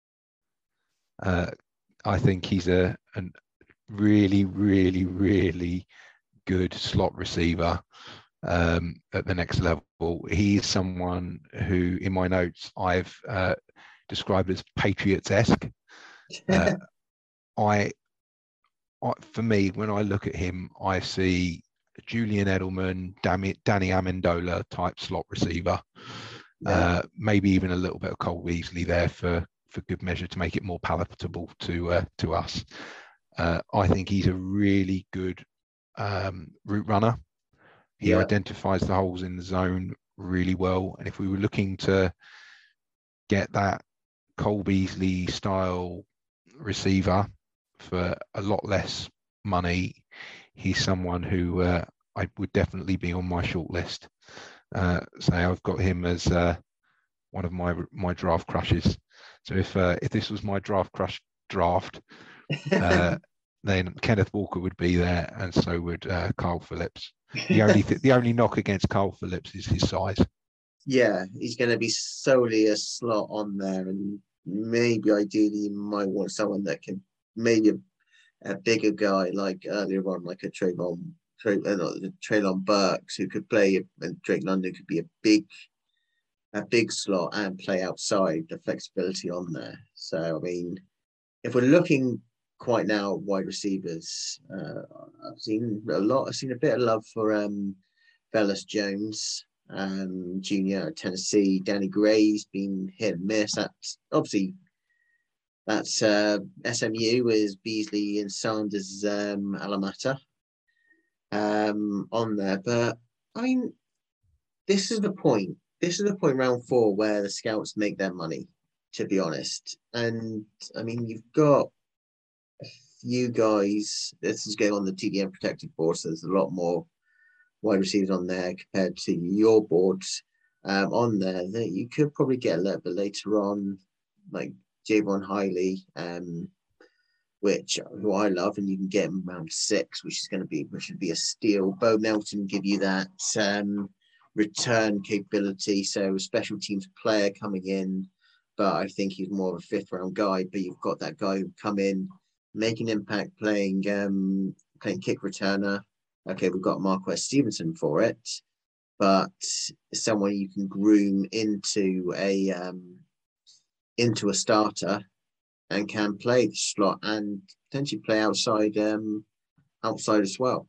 Uh, I think he's a, a really, really, really good slot receiver um, at the next level. He's someone who, in my notes, I've uh, described as Patriots-esque. Uh, I, I, for me, when I look at him, I see Julian Edelman, Danny, Danny Amendola type slot receiver. Yeah. Uh, maybe even a little bit of Cole Beasley there for, for good measure to make it more palatable to uh, to us. Uh, I think he's a really good um, route runner. He yeah. identifies the holes in the zone really well. And if we were looking to get that Cole Beasley style receiver for a lot less money, he's someone who uh, I would definitely be on my short list. Uh, so I've got him as uh, one of my my draft crushes. So if uh, if this was my draft crush draft, uh, then Kenneth Walker would be there, and so would uh, Carl Phillips. The only th- the only knock against Carl Phillips is his size. Yeah, he's going to be solely a slot on there, and maybe ideally you might want someone that can maybe a, a bigger guy like earlier on, like a Trayvon, Trey, uh, not Treylon Burks, who could play, and Drake London could be a big, a big slot and play outside. The flexibility on there. So I mean, if we're looking quite now wide receivers, uh, I've seen a lot. I've seen a bit of love for um, Velus Jones. Um, Junior at Tennessee, Danny Gray's been hit and miss. That's obviously that's uh, S M U is Beasley and Sanders um, Alamata um, on there. But I mean, this is the point. This is the point round four where the scouts make their money, to be honest. And I mean, you've got a few guys. This is going on the T D M protected board, so there's a lot more wide receivers on there compared to your boards um, on there that you could probably get a little bit later on, like Javon Hiley, um, which who I love, and you can get him around six, which is going to be which should be a steal. Bo Melton give you that um, return capability, so a special teams player coming in, but I think he's more of a fifth round guy. But you've got that guy who come in, make an impact playing um, playing kick returner. Okay, we've got Marquez Stevenson for it, but someone you can groom into a um, into a starter and can play the slot and potentially play outside um, outside as well.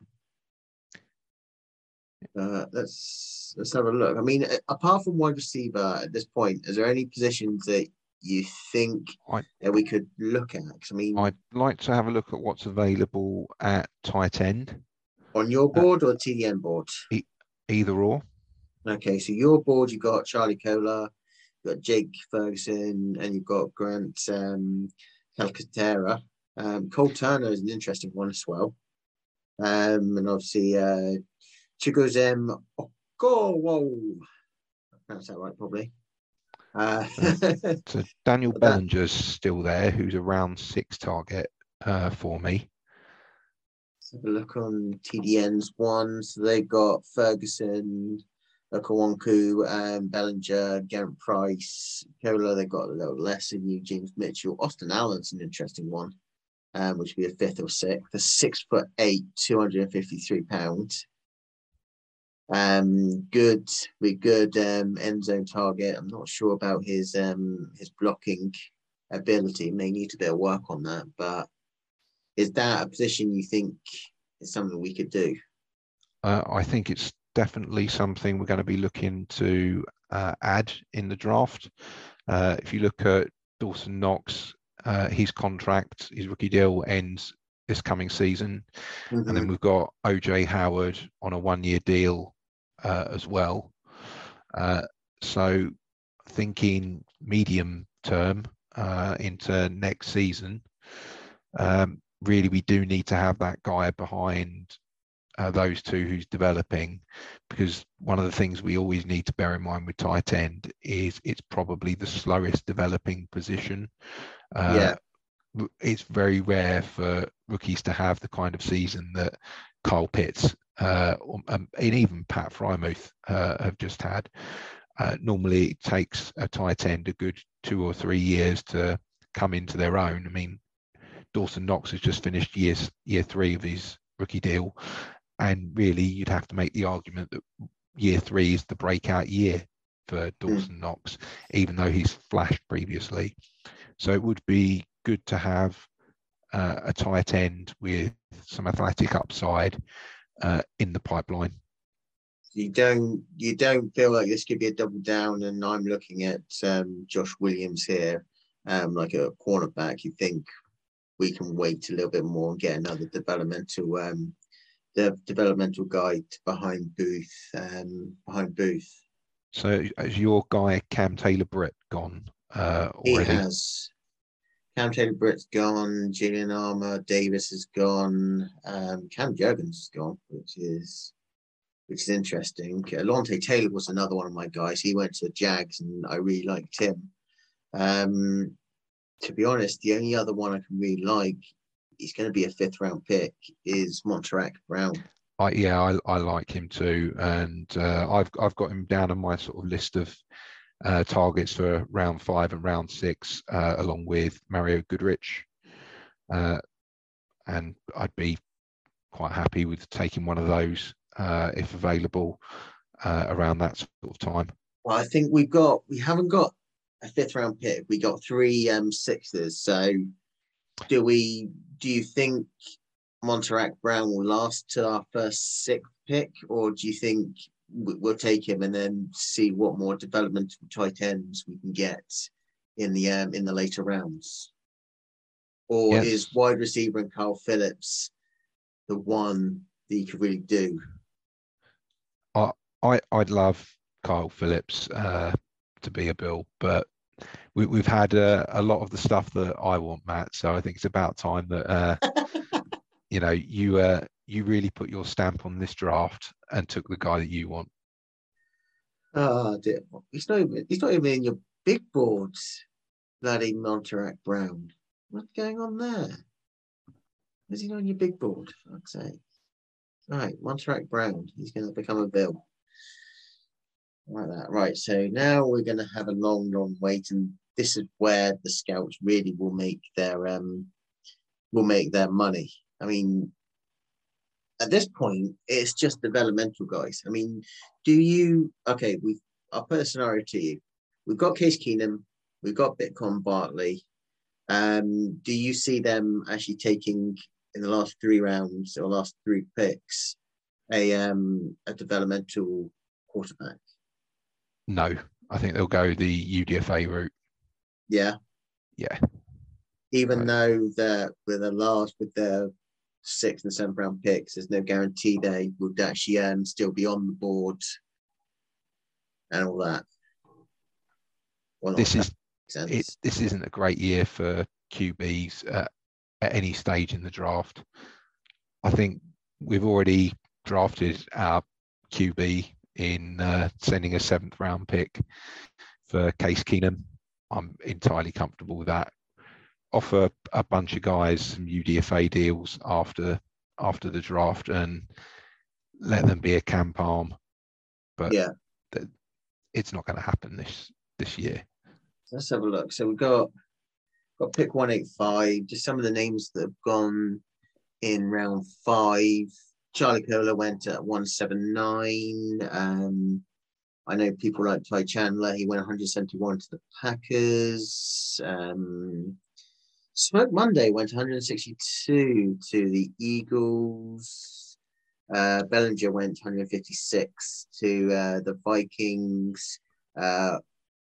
Uh, let's let's have a look. I mean, apart from wide receiver at this point, is there any positions that you think I, that we could look at? I mean, I'd like to have a look at what's available at tight end. On your board uh, or T D M board? E- either or. Okay, so your board, you've got Charlie Cola, you've got Jake Ferguson, and you've got Grant um, Calcaterra. Um, Cole Turner is an interesting one as well. Um, and obviously, uh, Chigozem Okowo. I pronounced that right, probably. Uh, So Daniel but that, Bellinger's still there, who's a round six target uh, for me. let's have a look on T D N's one. So they've got Ferguson, Okawanku, um, Bellinger, Geraint Price, Cola. They've got a little less in you, James Mitchell. Austin Allen's an interesting one, um, which would be a fifth or sixth. The six foot eight, two hundred fifty-three pounds. Um, good, with good um, end zone target. I'm not sure about his um his blocking ability. May need a bit of work on that, but is that a position you think is something we could do? Uh, I think it's definitely something we're going to be looking to uh, add in the draft. Uh, if you look at Dawson Knox, uh, his contract, his rookie deal ends this coming season. Mm-hmm. And then we've got O J Howard on a one-year deal uh, as well. Uh, so thinking medium term uh, into next season, um, really we do need to have that guy behind uh, those two who's developing, because one of the things we always need to bear in mind with tight end is it's probably the slowest developing position. Uh, yeah. It's very rare for rookies to have the kind of season that Kyle Pitts uh, um, and even Pat Frymouth uh, have just had. Uh, normally, it takes a tight end a good two or three years to come into their own. I mean, Dawson Knox has just finished year, year three of his rookie deal, and really you'd have to make the argument that year three is the breakout year for Dawson mm. Knox, even though he's flashed previously. So it would be good to have uh, a tight end with some athletic upside uh, in the pipeline. You don't you don't feel like this could be a double down, and I'm looking at um, Josh Williams here, um, like a cornerback. You think we can wait a little bit more and get another developmental um, the developmental guy behind Booth um, behind Booth. So is your guy Cam Taylor-Britt gone uh, already? He has. Cam Taylor-Britt's gone. Julian Armour Davis is gone. Um, Cam Jurgens is gone, which is which is interesting. Alontae Taylor was another one of my guys. He went to the Jags, and I really liked him. Um, to be honest, the only other one I can really like, he's going to be a fifth round pick, is Montserrat Brown. I, yeah, I, I like him too, and uh, I've I've got him down on my sort of list of Uh, targets for round five and round six, uh, along with Mario Goodrich. Uh, and I'd be quite happy with taking one of those uh, if available uh, around that sort of time. Well, I think we've got, we haven't got a fifth round pick. We got three um, sixes. So do we, do you think Montserrat Brown will last to our first sixth pick, or do you think we'll take him and then see what more developmental tight ends we can get in the um, in the later rounds? Or yes. Is wide receiver and Kyle Phillips the one that you could really do? I, I I'd love Kyle Phillips uh, to be a Bill, but we, we've had uh, a lot of the stuff that I want, Matt. So I think it's about time that uh, you know you. Uh, you really put your stamp on this draft and took the guy that you want. Oh dear. He's not even, he's not even in your big boards, bloody Montserrat Brown. What's going on there? Is he not on your big board? For fuck's sake. Right, Montserrat Brown. He's going to become a Bill. Like that. Right, so now we're going to have a long, long wait, and this is where the scouts really will make their um will make their money. I mean, at this point, it's just developmental guys. I mean, do you, okay, we've, I'll put a scenario to you. We've got Case Keenum, we've got Bitcoin Bartley. Um, do you see them actually taking, in the last three rounds or last three picks, a um a developmental quarterback? No, I think they'll go the U D F A route. Yeah. Yeah. Even right. though that with the last, with their sixth and seventh round picks, there's no guarantee they would actually um, still be on the board and all that. Well, this is it, this isn't a great year for Q Bs uh, at any stage in the draft. I think we've already drafted our Q B in uh, sending a seventh round pick for Case Keenum. I'm entirely comfortable with that. Offer a bunch of guys some U D F A deals after after the draft and let them be a camp arm. But yeah, th- it's not going to happen this this year. let's have a look. So we've got got pick one eighty-five. Just some of the names that have gone in round five. Charlie Cola went at one seventy-nine. Um, I know people like Ty Chandler. He went one seventy-one to the Packers. Um, Smoke Monday went one sixty-two to the Eagles. Uh, Bellinger went one fifty-six to uh, the Vikings. Uh,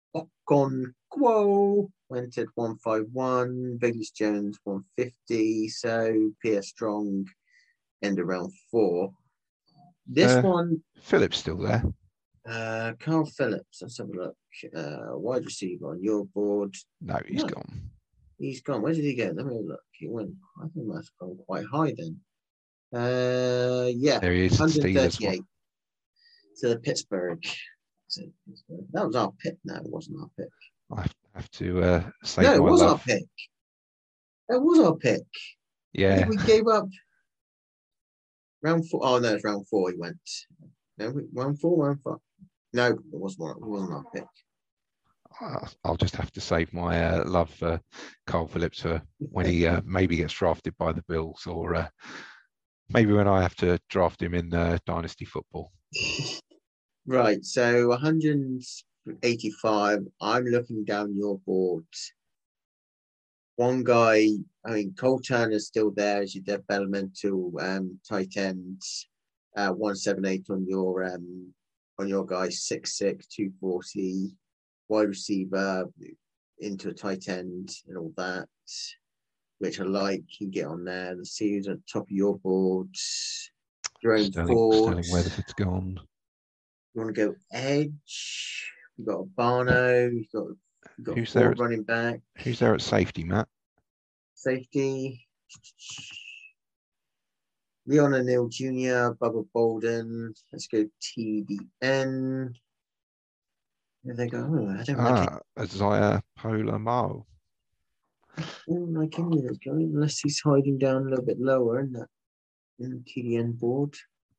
Okonkwo went at one fifty-one. Vegas Jones one fifty. So Pierre Strong end of round four. This Uh, one, Phillips still there. uh, Carl Phillips. Let's have a look. Uh, wide receiver on your board. No, he's No. gone. He's gone. Where did he go? Let me have a look. He went. I think he must have gone quite high then. Uh, yeah, There he is. one Steelers thirty-eight one. to Pittsburgh. That was our pick. No, it wasn't our pick. I have to uh, save No, it my was our love. pick. That was our pick. I Yeah, think we gave up round four. Oh no, it's round four. He went. No, round four, round five. No, it wasn't. It wasn't our pick. uh, I'll just have to save my uh, love for Carl Phillips for when he uh, maybe gets drafted by the Bills, or uh, maybe when I have to draft him in uh, Dynasty football. Right. So one eighty-five. I'm looking down your board. One guy, I mean, Cole Turner's still there as your developmental um, tight end. Uh, one seventy-eight on your um, on your guy, six six, two forty, wide receiver into a tight end and all that, which I like. You can get on there. The series at the top of your board. Jerome Sterling, Ford. Sterling Weatherford's gone. You want to go edge? You've got Barno. You've got, you've got Who's four there at- running back. Who's there at safety, Matt? Safety. Leon O'Neill Junior, Bubba Bolden. Let's go T D N. There they go. Oh, I don't like it. Ah, Isaiah Polamalu. I don't like any of those guys unless he's hiding down a little bit lower in that in the T D N board.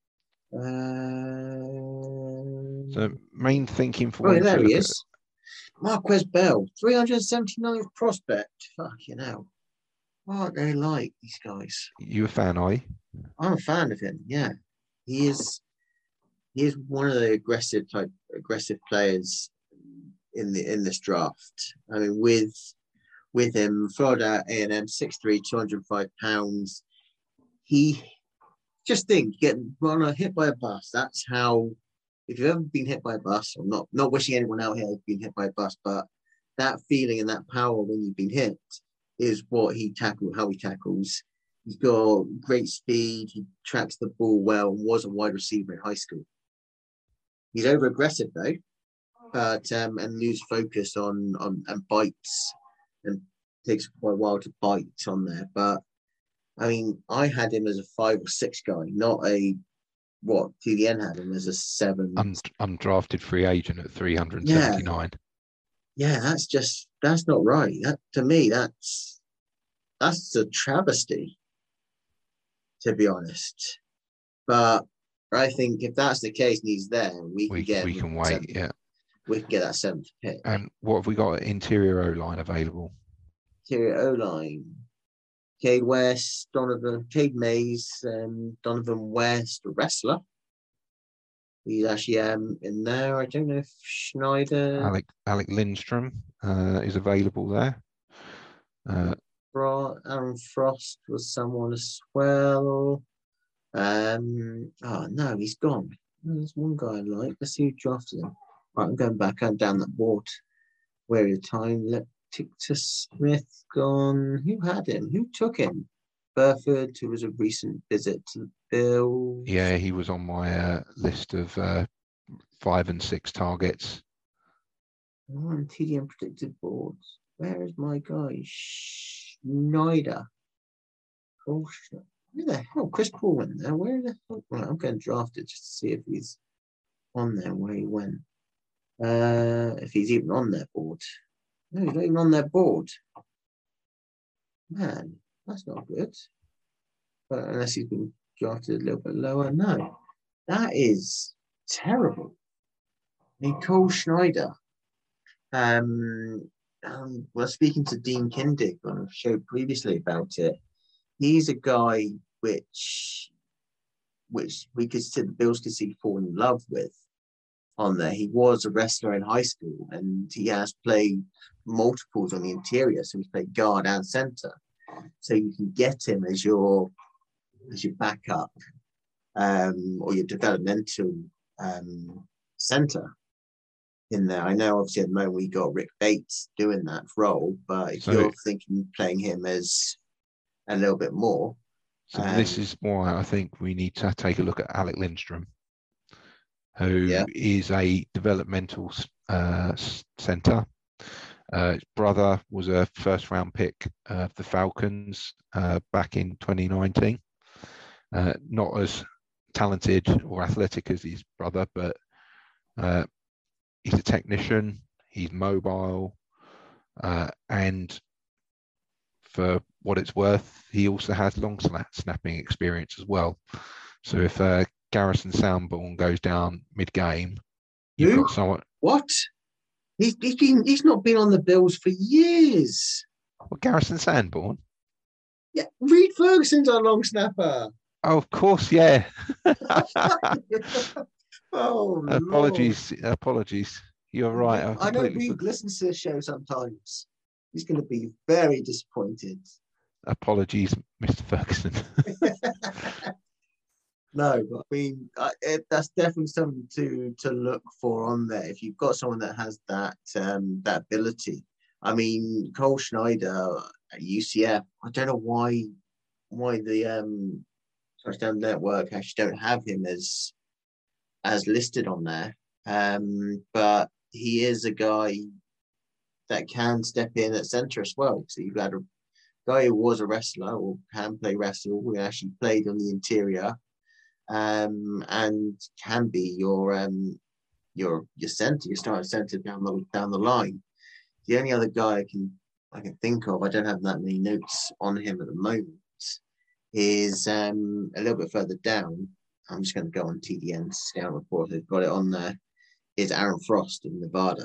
Uh, So main thinking for oh, when there to he look is. Marquez Bell, three hundred seventy-ninth prospect. Fucking hell. What are they like, these guys? at, you a fan, are you? I'm a fan of him, yeah. He is he is one of the aggressive type aggressive players in the in this draft. I mean, with with him, Florida A and M, six three, two hundred five pounds. He just think getting run a hit by a bus. That's how. If you've ever been hit by a bus, I'm not not wishing anyone out here has been hit by a bus, but that feeling and that power when you've been hit is what he tackled, how he tackles. He's got great speed. He tracks the ball well and was a wide receiver in high school. He's over aggressive though, but um, and lose focus on on and bites and takes quite a while to bite on there. But I mean, I had him as a five or six guy, not a what T D N had him as a seven. Un- undrafted free agent at three hundred seventy-nine. Yeah, that's just that's not right. That to me, that's that's a travesty, to be honest. But I think if that's the case and he's there, we can We, get we can wait, seven, yeah. we can get that seventh pick. And what have we got at interior O-line available? Interior O line. Cade West, Donovan, Cade Mays, um, Donovan West, a wrestler. He's actually um, in there. I don't know if Schneider, Alec Alec Lindstrom uh, is available there. Uh, Fro- Aaron Frost was someone as well. Um, oh no, he's gone. There's one guy I like. Let's see who drafted him. Right, I'm going back. I'm down that board. Where is time? Let Tictor Smith gone. Who had him? Who took him? Burford, who was a recent visit to the Bills. yeah, he was on my uh, list of uh, five and six targets. On T D M predicted boards. Where is my guy? Schneider. Oh, where the hell? Chris Paul went there. Where the hell? Right, I'm going to draft it just to see if he's on there where he went. Uh, if he's even on their board. No, he's not even on their board. Man, that's not good. But unless he's been drafted a little bit lower, no. That is terrible. Nicole Schneider. Um, um, well, speaking to Dean Kindig on a show previously about it, he's a guy which, which we could see the Bills could see fall in love with on there. He was a wrestler in high school, and he has played multiples on the interior, so he's played guard and center. So you can get him as your as your backup um, or your developmental um, center in there. I know obviously at the moment we got Rick Bates doing that role, but if so, you're thinking playing him as a little bit more. So um, this is why I think we need to take a look at Alec Lindstrom, who yeah. is a developmental uh, center. Uh, his brother was a first round pick of the Falcons uh, back in twenty nineteen. Uh, not as talented or athletic as his brother, but uh, he's a technician, he's mobile, uh, and for what it's worth, he also has long snapping experience as well. So if uh, Garrison Sanborn goes down mid-game, you've Who? got someone... What? He's, he's, been, he's not been on the Bills for years. Well, Garrison Sanborn? Yeah, Reed Ferguson's our long snapper. Oh, of course, yeah. Oh, apologies, Lord. apologies. You're right. I, I know Reed listens to the show sometimes. He's going to be very disappointed. Apologies, Mister Ferguson. No, but I mean, uh, it, that's definitely something to to look for on there. If you've got someone that has that um, that ability, I mean, Cole Schneider at U C F. I don't know why why the um, Touchdown Network actually don't have him as as listed on there. Um, but he is a guy that can step in at center as well. So you've got a guy who was a wrestler or can play wrestle, who actually played on the interior. Um, and can be your um, your your center, your starting center down the down the line. The only other guy I can I can think of, I don't have that many notes on him at the moment, is um, a little bit further down. I'm just going to go on T D N Scout Report. They've got it on there. Is Aaron Frost in Nevada.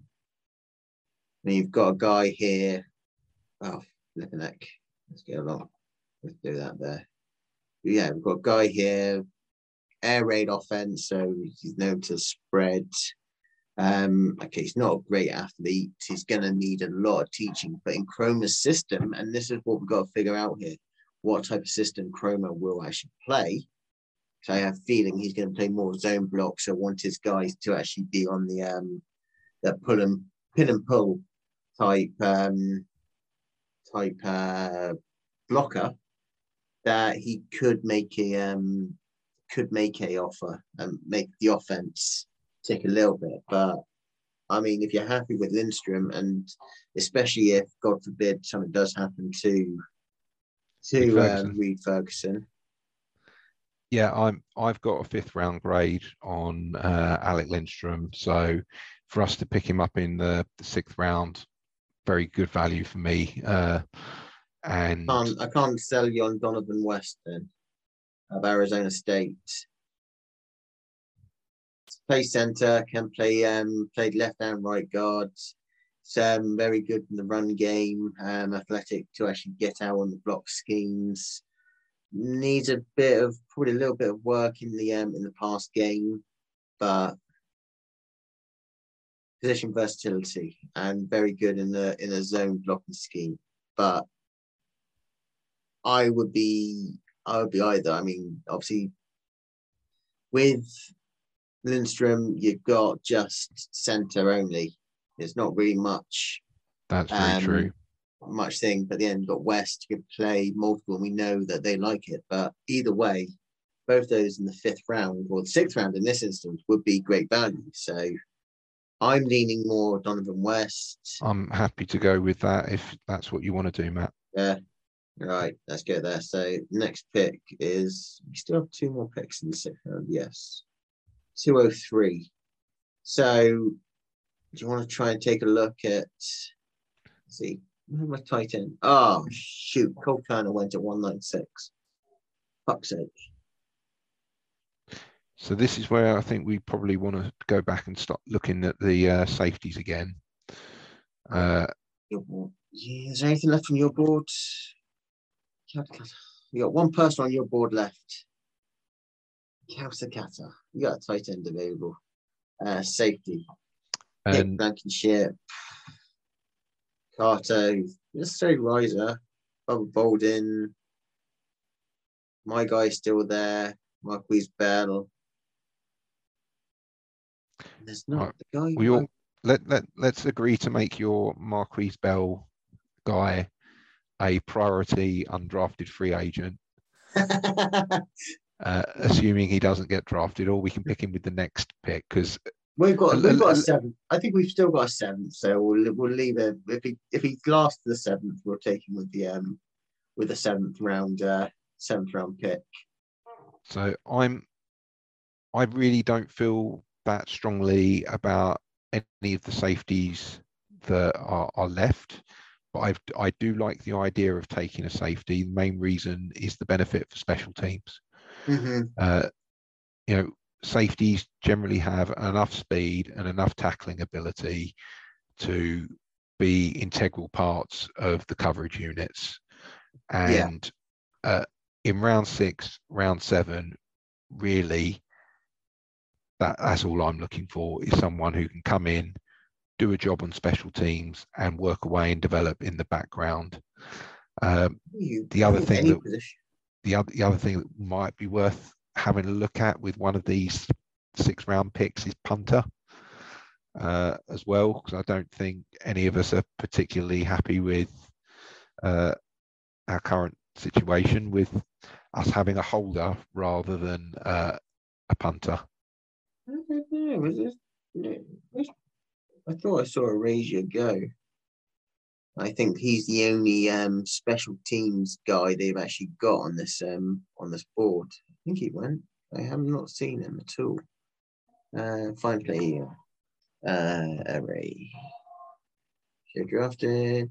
And you've got a guy here. Oh, flipping heck. Let's get along. Let's do that there. But yeah, we've got a guy here. Air raid offense, so he's known to spread. Um, okay, he's not a great athlete. He's going to need a lot of teaching, but in Chroma's system, and this is what we've got to figure out here, what type of system Chroma will actually play. So I have a feeling he's going to play more zone blocks. So I want his guys to actually be on the um, the pull and pin and pull type um, type uh, blocker that he could make a um, could make a offer and make the offense tick a little bit. But I mean, if you're happy with Lindstrom, and especially if God forbid something does happen to to uh, Reed Ferguson. Yeah, I'm. I've got a fifth round grade on uh, Alec Lindstrom, so for us to pick him up in the, the sixth round, very good value for me. Uh, and I can't, I can't sell you on Donovan West then of Arizona State. Play center, can play um played left and right guard. It's um, very good in the run game, um, athletic to actually get out on the block schemes. Needs a bit of probably a little bit of work in the um in the pass game, but position versatility and very good in the in a zone blocking scheme. But I would be I would be either. I mean, obviously with Lindstrom, you've got just center only. There's not really much. That's very um, true. Much thing, but then you've got West. You can play multiple, and we know that they like it. But either way, both those in the fifth round or the sixth round in this instance would be great value. So I'm leaning more Donovan West. I'm happy to go with that if that's what you want to do, Matt. Yeah. Right, let's go there. So next pick is, we still have two more picks in the sixth round. Yes. two oh three. So Do you want to try and take a look at? Let's see, where's my tight end? Oh shoot, Cole Turner went at one ninety-six. Fuck's sake. So this is where I think we probably want to go back and start looking at the uh, safeties again. Uh, Your board. Yeah, is there anything left on your board? You got one person on your board left. Kausakata. You got a tight end available. Uh, safety. Nick and Blankenship. Carter. Necessary Riser. Bubba Bolden. My guy's still there. Marquise Bell. There's not Right. the guy. we all let let let's agree to make your Marquise Bell guy a priority undrafted free agent, uh, assuming he doesn't get drafted, or we can pick him with the next pick because We've got a- we've got a- a seventh. I think we've still got a seventh, so we'll we'll leave it. If he if he lasts to the seventh, we'll take him with the um with the seventh round uh seventh round pick. so I'm I really don't feel that strongly about any of the safeties that are, are left, but I've, I do like the idea of taking a safety. The main reason is the benefit for special teams. Mm-hmm. Uh, you know, safeties generally have enough speed and enough tackling ability to be integral parts of the coverage units. And yeah. uh, in round six, round seven, really, that, that's all I'm looking for is someone who can come in, do a job on special teams and work away and develop in the background. Um, You, the other thing that position. the other the other thing that might be worth having a look at with one of these six round picks is punter uh, as well, because I don't think any of us are particularly happy with uh, our current situation with us having a holder rather than uh, a punter. I thought I saw Erasure go. I think he's the only um, special teams guy they've actually got on this um, on this board. I think he went. I have not seen him at all. Uh, fine play here. Uh, Array. So drafted.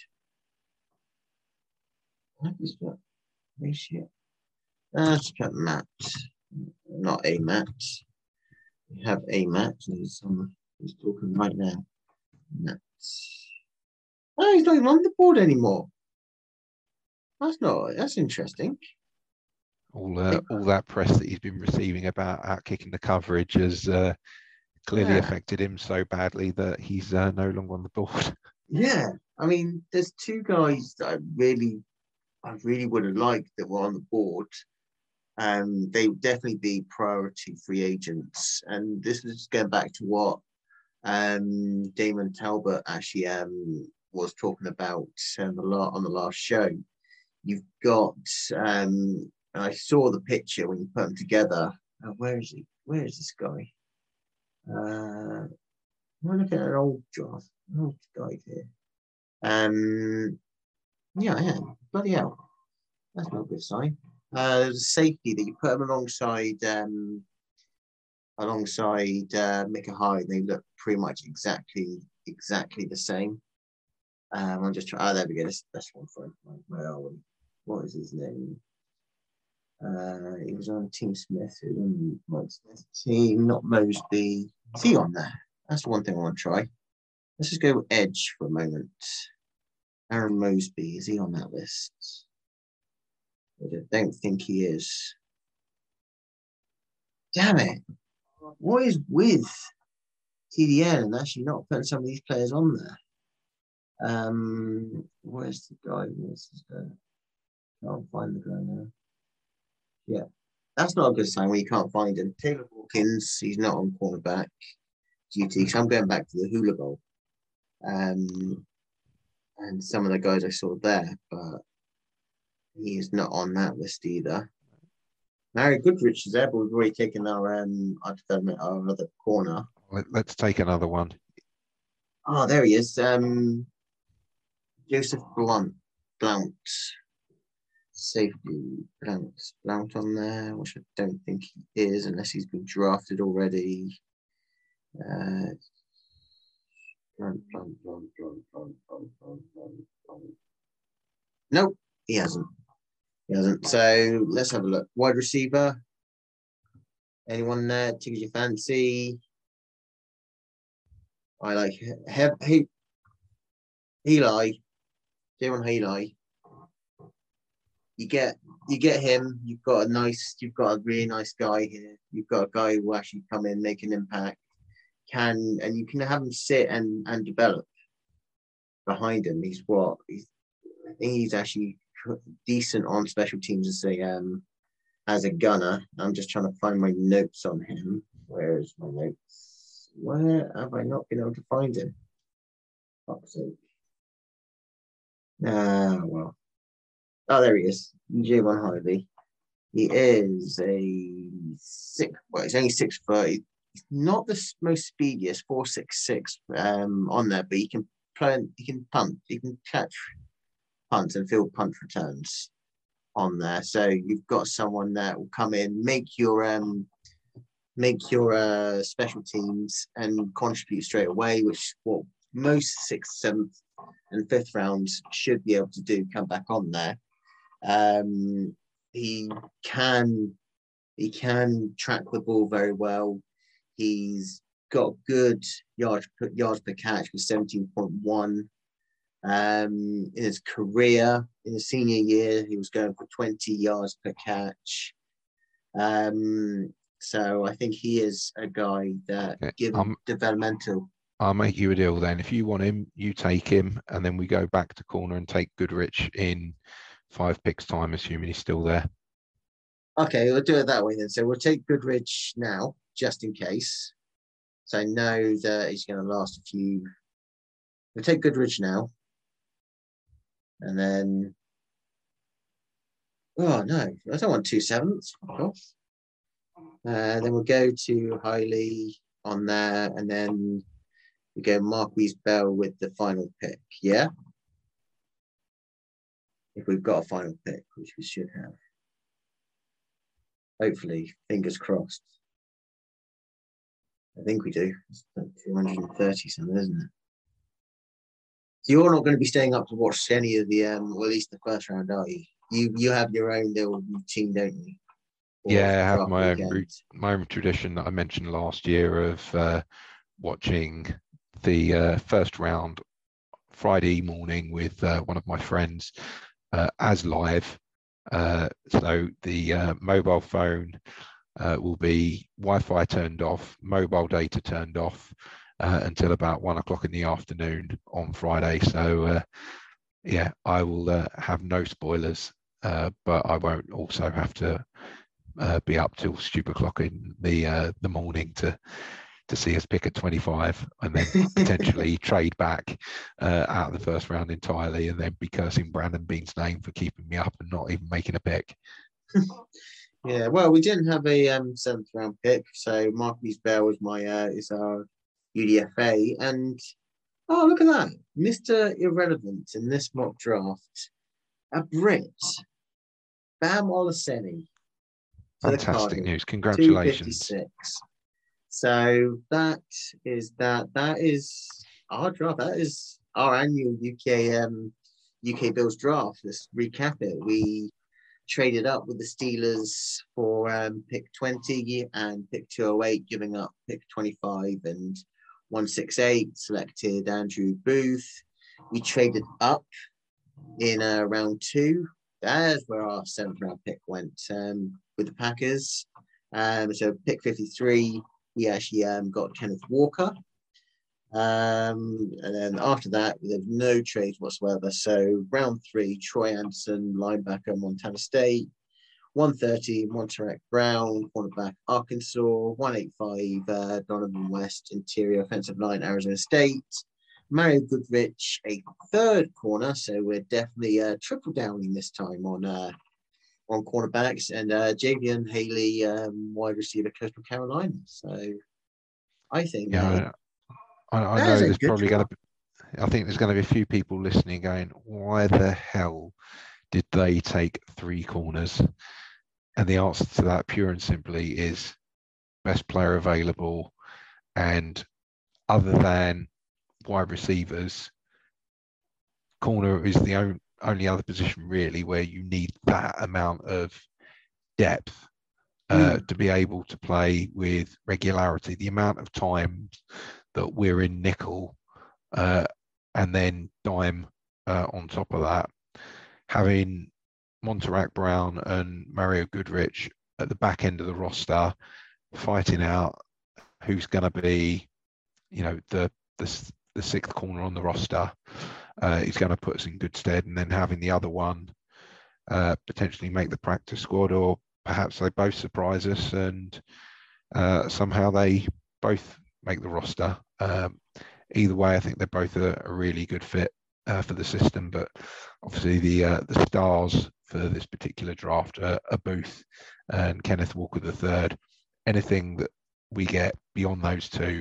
What is that? Ratio. Uh, let's put Matt. Not a Matt. We have a Matt. He's, on, he's talking right now. Matt. Oh, he's not even on the board anymore. That's not. That's interesting. All uh, all that press that he's been receiving about out kicking the coverage has uh, clearly yeah. affected him so badly that he's uh, no longer on the board. Yeah, I mean, there's two guys that I really, I really would have liked that were on the board. Um, they would definitely be priority free agents, and this is going back to what um Damon Talbot actually um was talking about um, the lot on the last show. You've got um, and I saw the picture when you put them together. Oh, where is he? Where is this guy? Uh, I'm looking at an old draft, an old guy here. Um, yeah, I am. Bloody hell. That's not a good sign. Uh, there's a safety that you put them alongside um, alongside uh, Micah Hyde. They look pretty much exactly exactly the same. Um, I'm just trying. Oh, there we go. This, that's one for him. Where are we? What is his name? Uh, he was on Team Smith. Mike Smith team, not Mosby. Is he on there? That's the one thing I want to try. Let's just go with Edge for a moment. Aaron Mosby, is he on that list? I don't think he is. Damn it. What is with T D N and actually not putting some of these players on there? Um, where's the guy? Where's this guy? Can't find the guy now. Yeah, that's not a good sign when you can't find him. Taylor Hawkins, he's not on cornerback duty. So I'm going back to the Hula Bowl. Um, and some of the guys I saw there, but he is not on that list either. Mary Goodrich is there, but we've already taken our um our development, our other corner. Let's take another one. Oh, there he is. Um, Joseph Blunt, Blount, safety Blount, Blount on there, which I don't think he is unless he's been drafted already. Uh, Plum, plum, plum, plum, plum, plum, plum, plum, plum. Nope, he hasn't. He hasn't. So let's have a look. Wide receiver. Anyone there tickles your fancy? I like he, he, Eli. Jaron Haley. You get you get him. You've got a nice. You've got a really nice guy here. You've got a guy who will actually come in, make an impact. Can and you can have him sit and and develop behind him. He's what he's. I think he's actually decent on special teams as a um as a gunner. I'm just trying to find my notes on him. Where's my notes? Where have I not been able to find him? Fuck's sake. Ah, well. Oh, there he is. Javon Harley. He is a six. Well, he's only six foot. He's not the most speediest, four six six um, on there, but he can play. He can punt. He can catch punts and field punt returns on there. So you've got someone that will come in, make your um, make your uh, special teams and contribute straight away, which what most sixth, seventh, and fifth rounds should be able to do. Come back on there. Um, he can he can track the ball very well. He's got good yards per, yards per catch with seventeen point one. Um, in his career, in his senior year, he was going for twenty yards per catch. Um, so I think he is a guy that, Okay. given Um, developmental. I'll make you a deal then. If you want him, you take him, and then we go back to corner and take Goodrich in five picks time, assuming he's still there. Okay, we'll do it that way then. So we'll take Goodrich now, just in case. So I know that he's going to last a few. We'll take Goodrich now. And then, oh no, I don't want two sevenths. Uh, then we'll go to Hiley on there, and then we go Marquise Bell with the final pick. Yeah, if we've got a final pick, which we should have. Hopefully, fingers crossed. I think we do. It's like two hundred thirty something, isn't it? So you're not going to be staying up to watch any of the, um, or at least the first round, are you? You you have your own little routine, don't you? Or Yeah, I have draft my own, weekend. route, my own tradition that I mentioned last year of uh, watching the uh, first round Friday morning with uh, one of my friends uh, as live. Uh, so the uh, mobile phone uh, will be Wi-Fi turned off, mobile data turned off uh, until about one o'clock in the afternoon on Friday. So uh, yeah, I will uh, have no spoilers, uh, but I won't also have to uh, be up till stupid o'clock in the uh, the morning to to see us pick at twenty-five and then potentially trade back uh, out of the first round entirely, and then be cursing Brandon Bean's name for keeping me up and not even making a pick. Yeah, well, we didn't have a um, seventh round pick, so Marquise Bell was my uh, is our U D F A, and oh, look at that, Mister Irrelevant in this mock draft, a Brit, Bam Olaseni. Fantastic news! Congratulations. So that is that. That is our draft. That is our annual U K um, U K Bills draft. Let's recap it. We traded up with the Steelers for um, pick twenty and pick two oh eight, giving up pick twenty-five and one sixty-eight. Selected Andrew Booth. We traded up in uh, round two. That's where our seventh round pick went um, with the Packers. Um, so pick fifty-three. We actually um, got Kenneth Walker. Um, and then after that, there was no trades whatsoever. So round three, Troy Anderson, linebacker, Montana State. one thirty, Monterey Brown, cornerback, Arkansas. one eighty-five, uh, Donovan West, interior offensive line, Arizona State. Mario Goodrich, a third corner. So we're definitely uh, triple downing this time on uh, on cornerbacks, and uh, Javion Haley, um, wide receiver, Coastal Carolina. So I think Yeah, I, I, I know there's probably going to be, I think there's going to be a few people listening going, why the hell did they take three corners? And the answer to that, pure and simply, is best player available. And other than wide receivers, corner is the only, only other position really where you need that amount of depth uh, mm. to be able to play with regularity. The amount of times that we're in nickel uh, and then dime uh, on top of that, having Monterac Brown and Mario Goodrich at the back end of the roster fighting out who's going to be, you know, the, the the sixth corner on the roster uh, is going to put us in good stead. And then having the other one uh, potentially make the practice squad, or perhaps they both surprise us and uh, somehow they both make the roster. Um, either way, I think they're both a, a really good fit uh, for the system. But obviously the uh, the stars for this particular draft are, are Booth and Kenneth Walker the third. Anything that we get beyond those two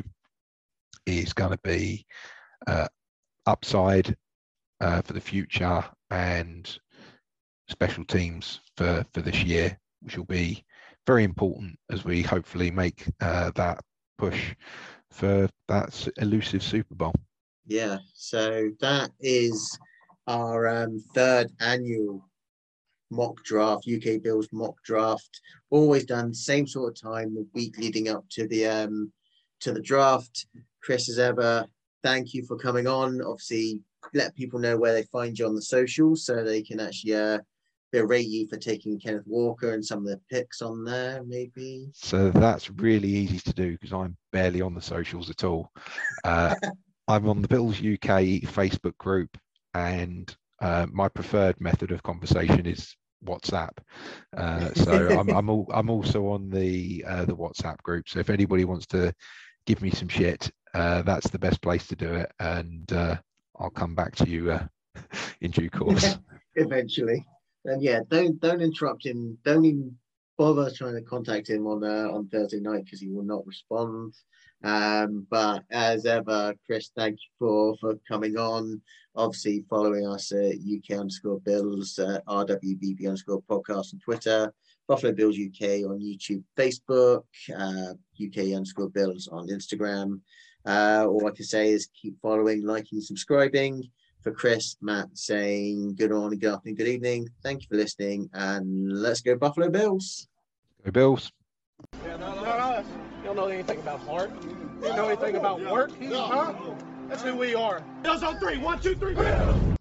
is going to be uh, upside uh, for the future and special teams for, for this year, which will be very important as we hopefully make uh, that push for that elusive Super Bowl. Yeah, so that is our um, third annual mock draft, U K Bills mock draft, always done same sort of time, the week leading up to the um to the draft. Chris, as ever, thank you for coming on. Obviously, let people know where they find you on the socials so they can actually uh berate you for taking Kenneth Walker and some of the picks on there, maybe. So that's really easy to do because I'm barely on the socials at all. Uh, I'm on the Bills U K Facebook group, and Uh, my preferred method of conversation is WhatsApp. Uh, so I'm I'm, all, I'm also on the uh, the WhatsApp group. So if anybody wants to give me some shit, uh, that's the best place to do it, and uh, I'll come back to you uh, in due course. Eventually, and yeah, don't don't interrupt him. Don't even bother trying to contact him on uh, on Thursday night because he will not respond. Um, but as ever, Chris, thank you for for coming on. Obviously, following us at U K underscore Bills, uh, R W B B underscore podcast on Twitter, Buffalo Bills U K on YouTube, Facebook, uh, U K underscore Bills on Instagram. Uh, all I can say is keep following, liking, subscribing. For Chris, Matt saying good morning, good afternoon, good evening. Thank you for listening, and let's go Buffalo Bills. Go Bills. Yeah, no, no, no. You don't know anything about heart. You don't know anything about work, huh? That's who we are. Bills on three. One, two, three. Bills.